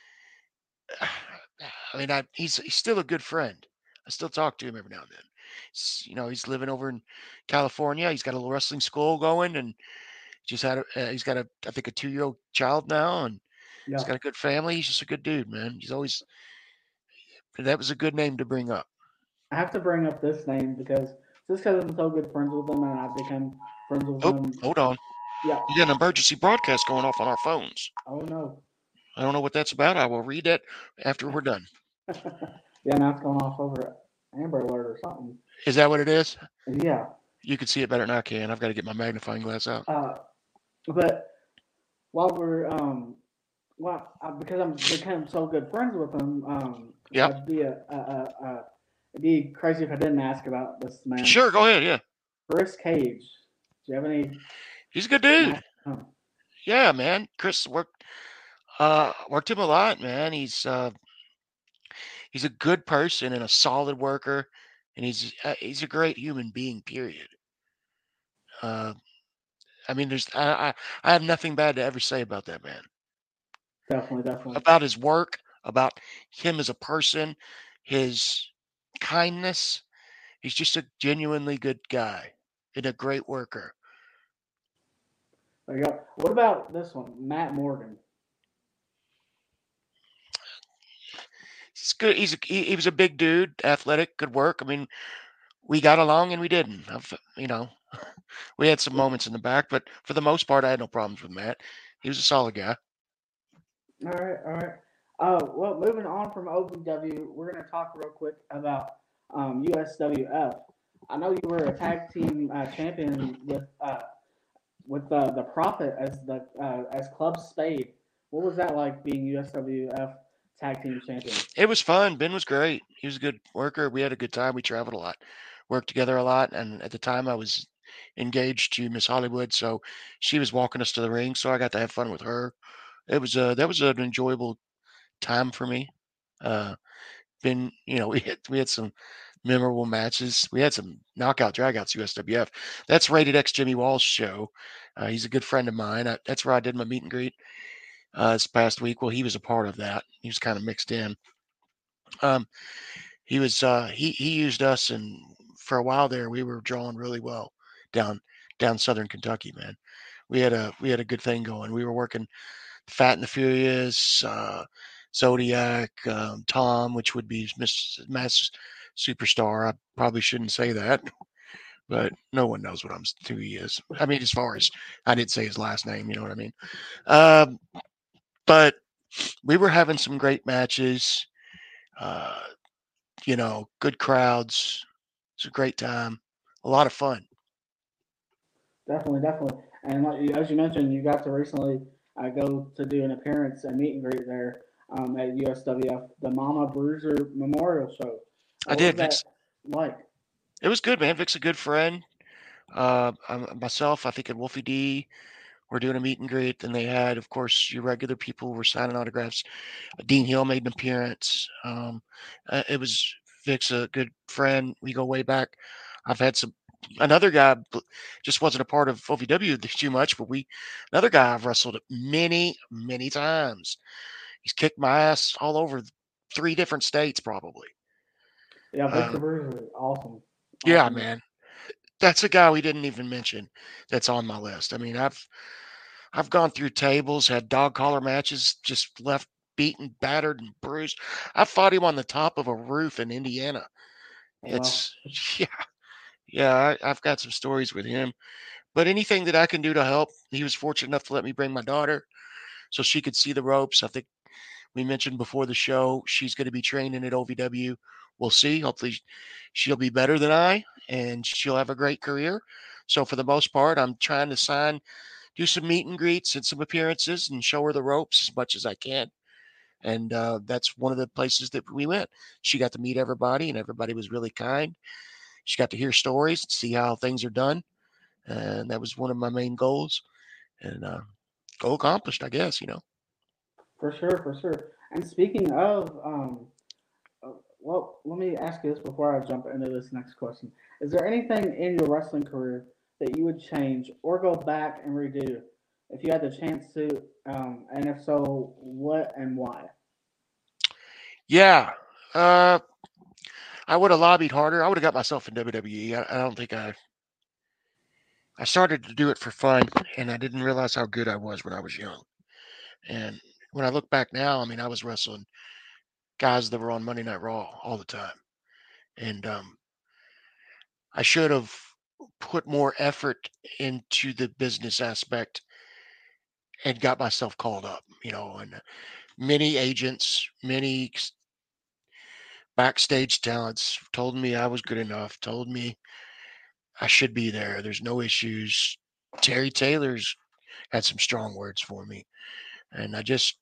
I mean, I, he's he's still a good friend. I still talk to him every now and then. He's, you know, he's living over in California. He's got a little wrestling school going, and just had a, uh, he's got a, I think, a two year old child now, and yeah. he's got a good family. He's just a good dude, man. He's always, that was a good name to bring up. I have to bring up this name because just because I'm so good friends with him and I've become friends with Oh, him. hold on. Yeah. You got an emergency broadcast going off on our phones. Oh no. I don't know what that's about. I will read that after we're done. Yeah, now it's going off over Amber Alert or something. Is that what it is? Yeah. You can see it better than I can. I've got to get my magnifying glass out. Uh, but while we're um, well, uh, because I'm become so good friends with him, um, yeah, it'd be a, a, a, a it'd be crazy if I didn't ask about this man. Sure, go ahead. Yeah. Chris Cage. Do you have any? He's a good dude. Oh. Yeah, man. Chris worked uh worked him a lot, man. He's uh he's a good person and a solid worker, and he's uh, he's a great human being. Period. Uh, I mean, there's I, I I have nothing bad to ever say about that man. Definitely, definitely. About his work, about him as a person, his kindness. He's just a genuinely good guy and a great worker. There you go. What about this one, Matt Morgan? He's good. He's a, he, he was a big dude, athletic, good work. I mean, we got along and we didn't. I've, you know, we had some moments in the back, but for the most part, I had no problems with Matt. He was a solid guy. All right, all right. Uh, well, moving on from O V W, we're going to talk real quick about um, U S W F. I know you were a tag team uh, champion with uh, with uh, the Prophet as the uh, as Club Spade. What was that like being U S W F tag team champion? It was fun. Ben was great. He was a good worker. We had a good time. We traveled a lot, worked together a lot, and at the time I was engaged to Miss Hollywood, so she was walking us to the ring, so I got to have fun with her. It was a that was an enjoyable time for me. Uh, been you know we had we had some memorable matches. We had some knockout dragouts. U S W F. That's Rated X Jimmy Wall's show. Uh, he's a good friend of mine. I, that's where I did my meet and greet uh, this past week. Well, he was a part of that. He was kind of mixed in. Um, he was uh, he he used us, and for a while there, we were drawing really well down down Southern Kentucky. Man, we had a we had a good thing going. We were working Fat and the Furious, uh, Zodiac, um, Tom, which would be Miss Mass Superstar. I probably shouldn't say that. but no one knows what I'm who he is. I mean, as far as I didn't say his last name, you know what I mean. Um, but we were having some great matches. Uh, you know, good crowds. It's a great time, a lot of fun. Definitely, definitely. And like, you- as you mentioned, you got to recently uh, go to do an appearance and meet and greet there um, at U S W F, the Mama Bruiser Memorial Show. I Uh, what was did. that Vic's. like? It was good, man. Vic's a good friend. Uh, I'm, myself, I think, and Wolfie D were doing a meet and greet. Then they had, of course, your regular people who were signing autographs. Dean Hill made an appearance. Um, uh, it was Vic's a good friend. We go way back. I've had some another guy b- just wasn't a part of O V W too much, but we another guy I've wrestled many, many times. He's kicked my ass all over three different states, probably. Yeah, Victor Uh, Bruiser, awesome, yeah, awesome. man, that's a guy we didn't even mention. That's on my list. I mean, I've I've gone through tables, had dog collar matches, just left beaten, battered, and bruised. I fought him on the top of a roof in Indiana. Oh, wow. It's yeah, yeah. I, I've got some stories with him. But anything that I can do to help, he was fortunate enough to let me bring my daughter so she could see the ropes. I think we mentioned before the show she's going to be training at O V W. We'll see. Hopefully, she'll be better than I, and she'll have a great career. So for the most part, I'm trying to sign, do some meet and greets and some appearances, and show her the ropes as much as I can. And uh, that's one of the places that we went. She got to meet everybody, and everybody was really kind. She got to hear stories, see how things are done, and that was one of my main goals. And uh, goal accomplished, I guess. You know. For sure, for sure. And speaking of, um, uh, well, let me ask you this before I jump into this next question. Is there anything in your wrestling career that you would change or go back and redo if you had the chance to? Um, and if so, what and why? Yeah. Uh, I would have lobbied harder. I would have got myself in W W E. I, I don't think I. I started to do it for fun, and I didn't realize how good I was when I was young. And when I look back now, I mean, I was wrestling guys that were on Monday Night Raw all the time, and um, I should have put more effort into the business aspect and got myself called up. You know, and many agents, many backstage talents told me I was good enough, told me I should be there. There's no issues. Terry Taylor's had some strong words for me. And I just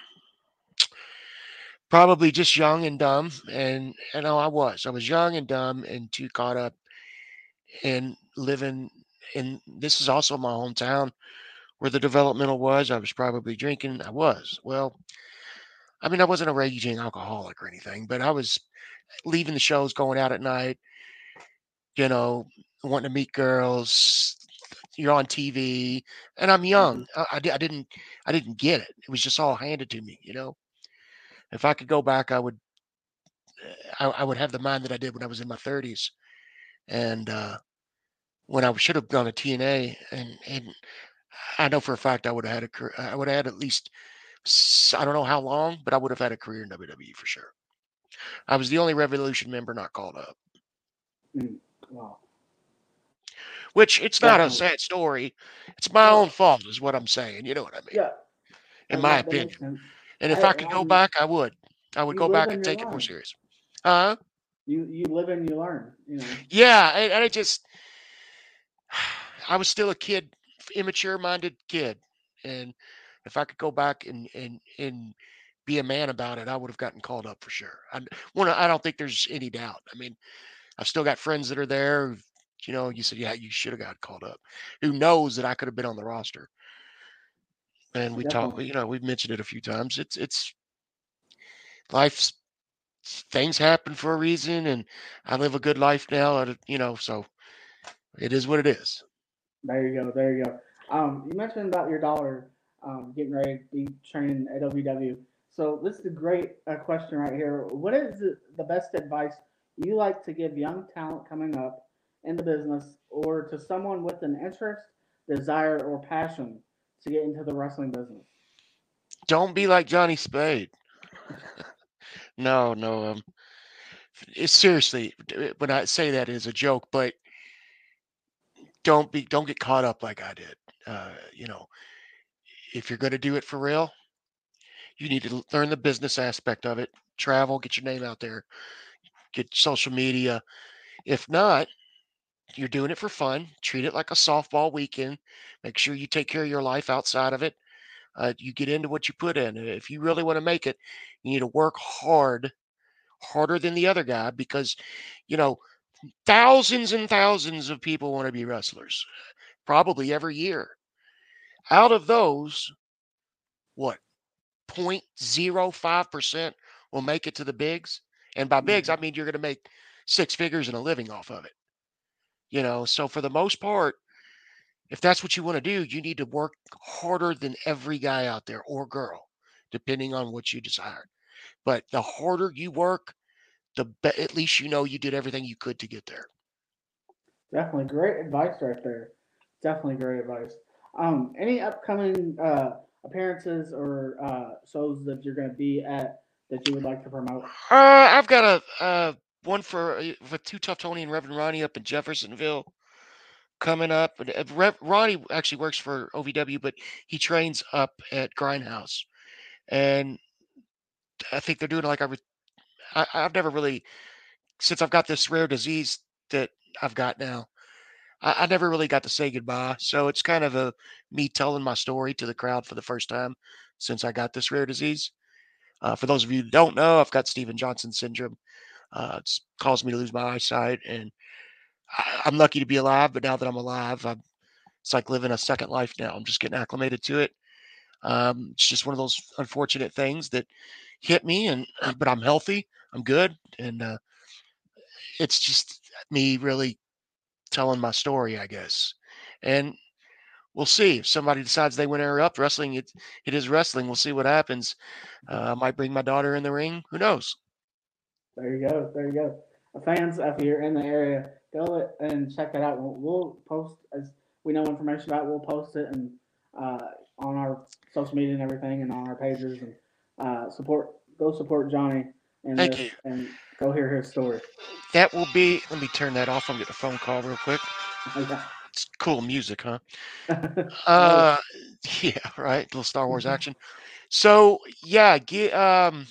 probably just young and dumb. And you know, I was. I was young and dumb and too caught up in living in this is also my hometown where the developmental was. I was probably drinking. I was. Well, I mean, I wasn't a raging alcoholic or anything, but I was leaving the shows, going out at night, you know, wanting to meet girls. You're on T V, and I'm Hmm. young. I, I, di- I didn't, I didn't get it. It was just all handed to me. You know, if I could go back, I would, I, I would have the mind that I did when I was in my thirties, and uh, when I should have gone to T N A, and and I know for a fact I would have had a, car- I would have had at least, s- I don't know how long, but I would have had a career in W W E for sure. I was the only Revolution member not called up, Mm, wow, which it's not a definitely. sad story. It's my own No, fault, is what I'm saying. You know what I mean? yeah, In and my that, that opinion. makes sense. And if I, I could I go mean, back, I would. I would you go live back and and you take it more learn. serious. Uh You you live and you learn. You know. yeah, and, and I just I was still a kid, immature minded kid. And if I could go back and and and be a man about it, I would have gotten called up for sure. I one I don't think there's any doubt. I mean, I've still got friends that are there. who've, You know, you said, yeah, you should have got called up. Who knows that I could have been on the roster? And we talk, Definitely. you know, we've mentioned it a few times. It's it's life's things happen for a reason, and I live a good life now. uh, You know, so it is what it is. There you go. There you go. Um, you mentioned about your daughter um, getting ready to be training at W W. So this is a great uh, question right here. What is the the best advice you like to give young talent coming up in the business, or to someone with an interest, desire, or passion to get into the wrestling business? Don't be like Johnny Spade. No, no. Um, it's seriously, d- when I say that as a joke, but don't be don't get caught up like I did. Uh, you know, if you're going to do it for real, you need to learn the business aspect of it. Travel, get your name out there, get social media. If not, you're doing it for fun. Treat it like a softball weekend. Make sure you take care of your life outside of it. Uh, you get into what you put in. If you really want to make it, you need to work hard, harder than the other guy, because, you know, thousands and thousands of people want to be wrestlers, probably every year. Out of those, what, zero point zero five percent will make it to the bigs? And by bigs, I mean you're going to make six figures and a living off of it. You know, so for the most part, if that's what you want to do, you need to work harder than every guy out there or girl, depending on what you desire. But the harder you work, the be- at least you know you did everything you could to get there. Definitely great advice right there. Definitely great advice. Um, any upcoming uh, appearances or uh, shows that you're going to be at that you would like to promote? Uh, I've got a uh, one for uh, for Too Tough Tony and Reverend Ronnie up in Jeffersonville coming up. And uh, Rev- Ronnie actually works for O V W, but he trains up at Grindhouse, and I think they're doing like every. I, I've never really, since I've got this rare disease that I've got now, I, I never really got to say goodbye. So it's kind of a me telling my story to the crowd for the first time since I got this rare disease. Uh, for those of you who don't know, I've got Steven Johnson syndrome. Uh, it's caused me to lose my eyesight, and I, I'm lucky to be alive. But now that I'm alive, I'm, it's like living a second life now. I'm just getting acclimated to it. Um, it's just one of those unfortunate things that hit me, and but I'm healthy. I'm good, and uh, it's just me really telling my story, I guess. And we'll see if somebody decides they want to interrupt wrestling. It it is wrestling. We'll see what happens. Uh, I might bring my daughter in the ring. Who knows? There you go. There you go. Uh, Fans, if you're in the area, go and check that out. We'll, we'll post as we know information about it. We'll post it and uh, on our social media and everything, and on our pages. And uh, support. Go support Johnny in Thank this, you. and go hear his story. That will be. Let me turn that off. I'm getting a phone call real quick. Yeah. It's cool music, huh? Right. Uh, yeah, right. Little Star Wars action. So yeah, get um.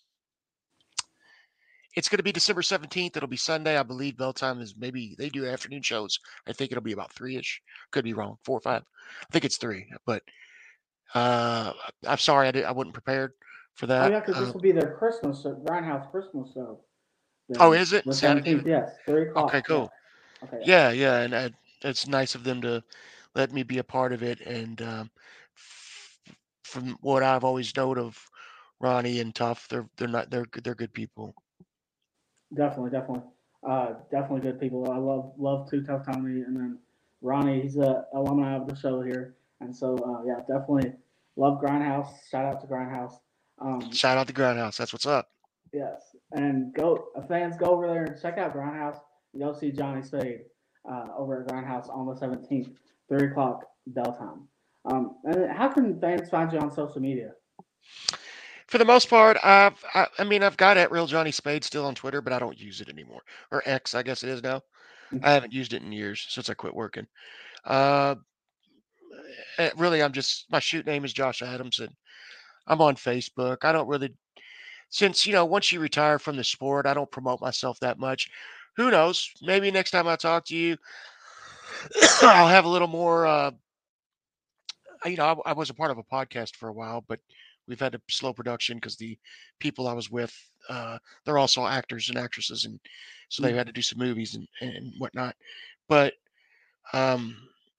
It's going to be December seventeenth. It'll be Sunday. I believe bell time is maybe they do afternoon shows. I think it'll be about three ish. Could be wrong. Four or five. I think it's three. But uh, I'm sorry, I, did, I wasn't prepared for Oh that. yeah, because Uh, this will be their Christmas show, Grindhouse Christmas show. The, oh, is it the Saturday? seventeenth? Yes, three o'clock. Okay, cool. Yeah. Okay. Yeah, yeah, and uh, it's nice of them to let me be a part of it. And um, f- from what I've always known of Ronnie and Tough, they're they're not they're good- they're good people. Definitely, definitely, uh, definitely good people. I love love Too Tough Tommy, and then Ronnie. He's a alumni of the show here, and so uh, yeah, definitely love Grindhouse. Shout out to Grindhouse. Um, Shout out to Grindhouse. That's what's up. yes, and go uh, fans go over there and check out Grindhouse. Go see Johnny Spade uh, over at Grindhouse on the seventeenth, three o'clock bell time. Um, and how can fans find you on social media? For the most part, I've I, I mean I've got at Real Johnny Spade still on Twitter, but I don't use it anymore. Or X, I guess it is now. I haven't used it in years since I quit working. Uh, eh, really, I'm just my shoot name is Josh Adams, and I'm on Facebook. I don't really since you know once you retire from the sport, I don't promote myself that much. Who knows? Maybe next time I talk to you, I'll have a little more. Uh, you know, I, I was a part of a podcast for a while, but we've had to slow production because the people I was with, uh, they're also actors and actresses, and so they had to do some movies and and whatnot. But um,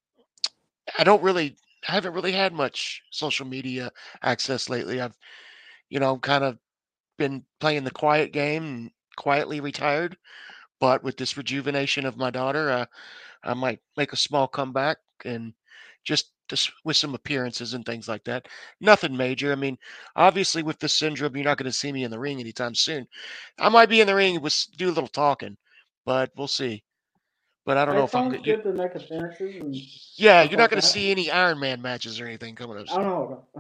I don't really, I haven't really had much social media access lately. I've, you know, kind of been playing the quiet game and quietly retired. But with this rejuvenation of my daughter, uh, I might make a small comeback and just just with some appearances and things like that. Nothing major. I mean, obviously with the syndrome, you're not going to see me in the ring anytime soon. I might be in the ring with do a little talking, but we'll see. But I don't know It if I'm sounds good. good to make appearances and Yeah, stuff you're not like going to that. see any Iron Man matches or anything coming up I soon. don't know.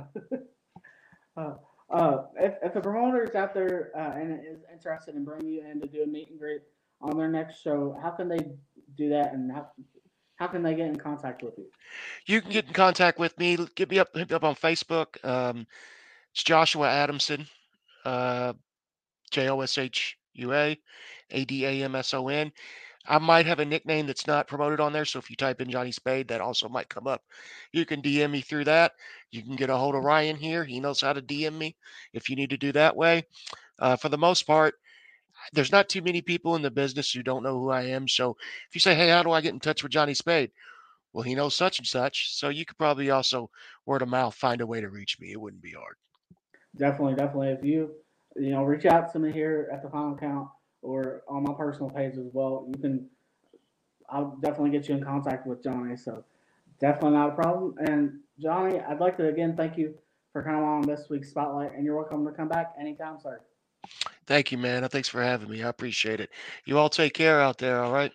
uh, uh, if, if a promoter is out there uh, and is interested in bringing you in to do a meet and greet on their next show, how can they do that, and how how can they get in contact with you? You can get in contact with me. Get me up, hit me up on Facebook. Um, it's Joshua Adamson, uh, J O S H U A, A D A M S O N. I might have a nickname that's not promoted on there, so if you type in Johnny Spade, that also might come up. You can D M me through that. You can get a hold of Ryan here. He knows how to D M me if you need to do that way. Uh, for the most part, there's not too many people in the business who don't know who I am. So if you say, hey, how do I get in touch with Johnny Spade? Well, he knows such and such. So you could probably also word of mouth find a way to reach me. It wouldn't be hard. Definitely, definitely. If you, you know, reach out to me here at the Final Count or on my personal page as well, you can, I'll definitely get you in contact with Johnny. So definitely not a problem. And Johnny, I'd like to again thank you for coming on this week's Spotlight, and you're welcome to come back anytime, sir. Thank you, man. Thanks for having me. I appreciate it. You all take care out there, all right?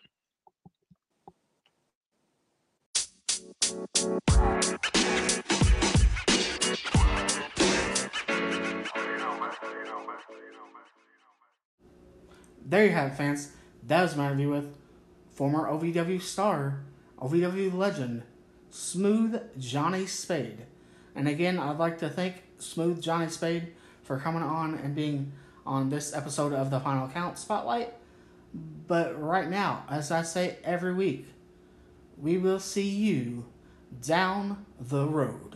There you have it, fans. That was my interview with former O V W star, O V W legend, Smooth Johnny Spade. And again, I'd like to thank Smooth Johnny Spade for coming on and being on this episode of the Final Count Spotlight. But right now, as I say every week, we will see you down the road.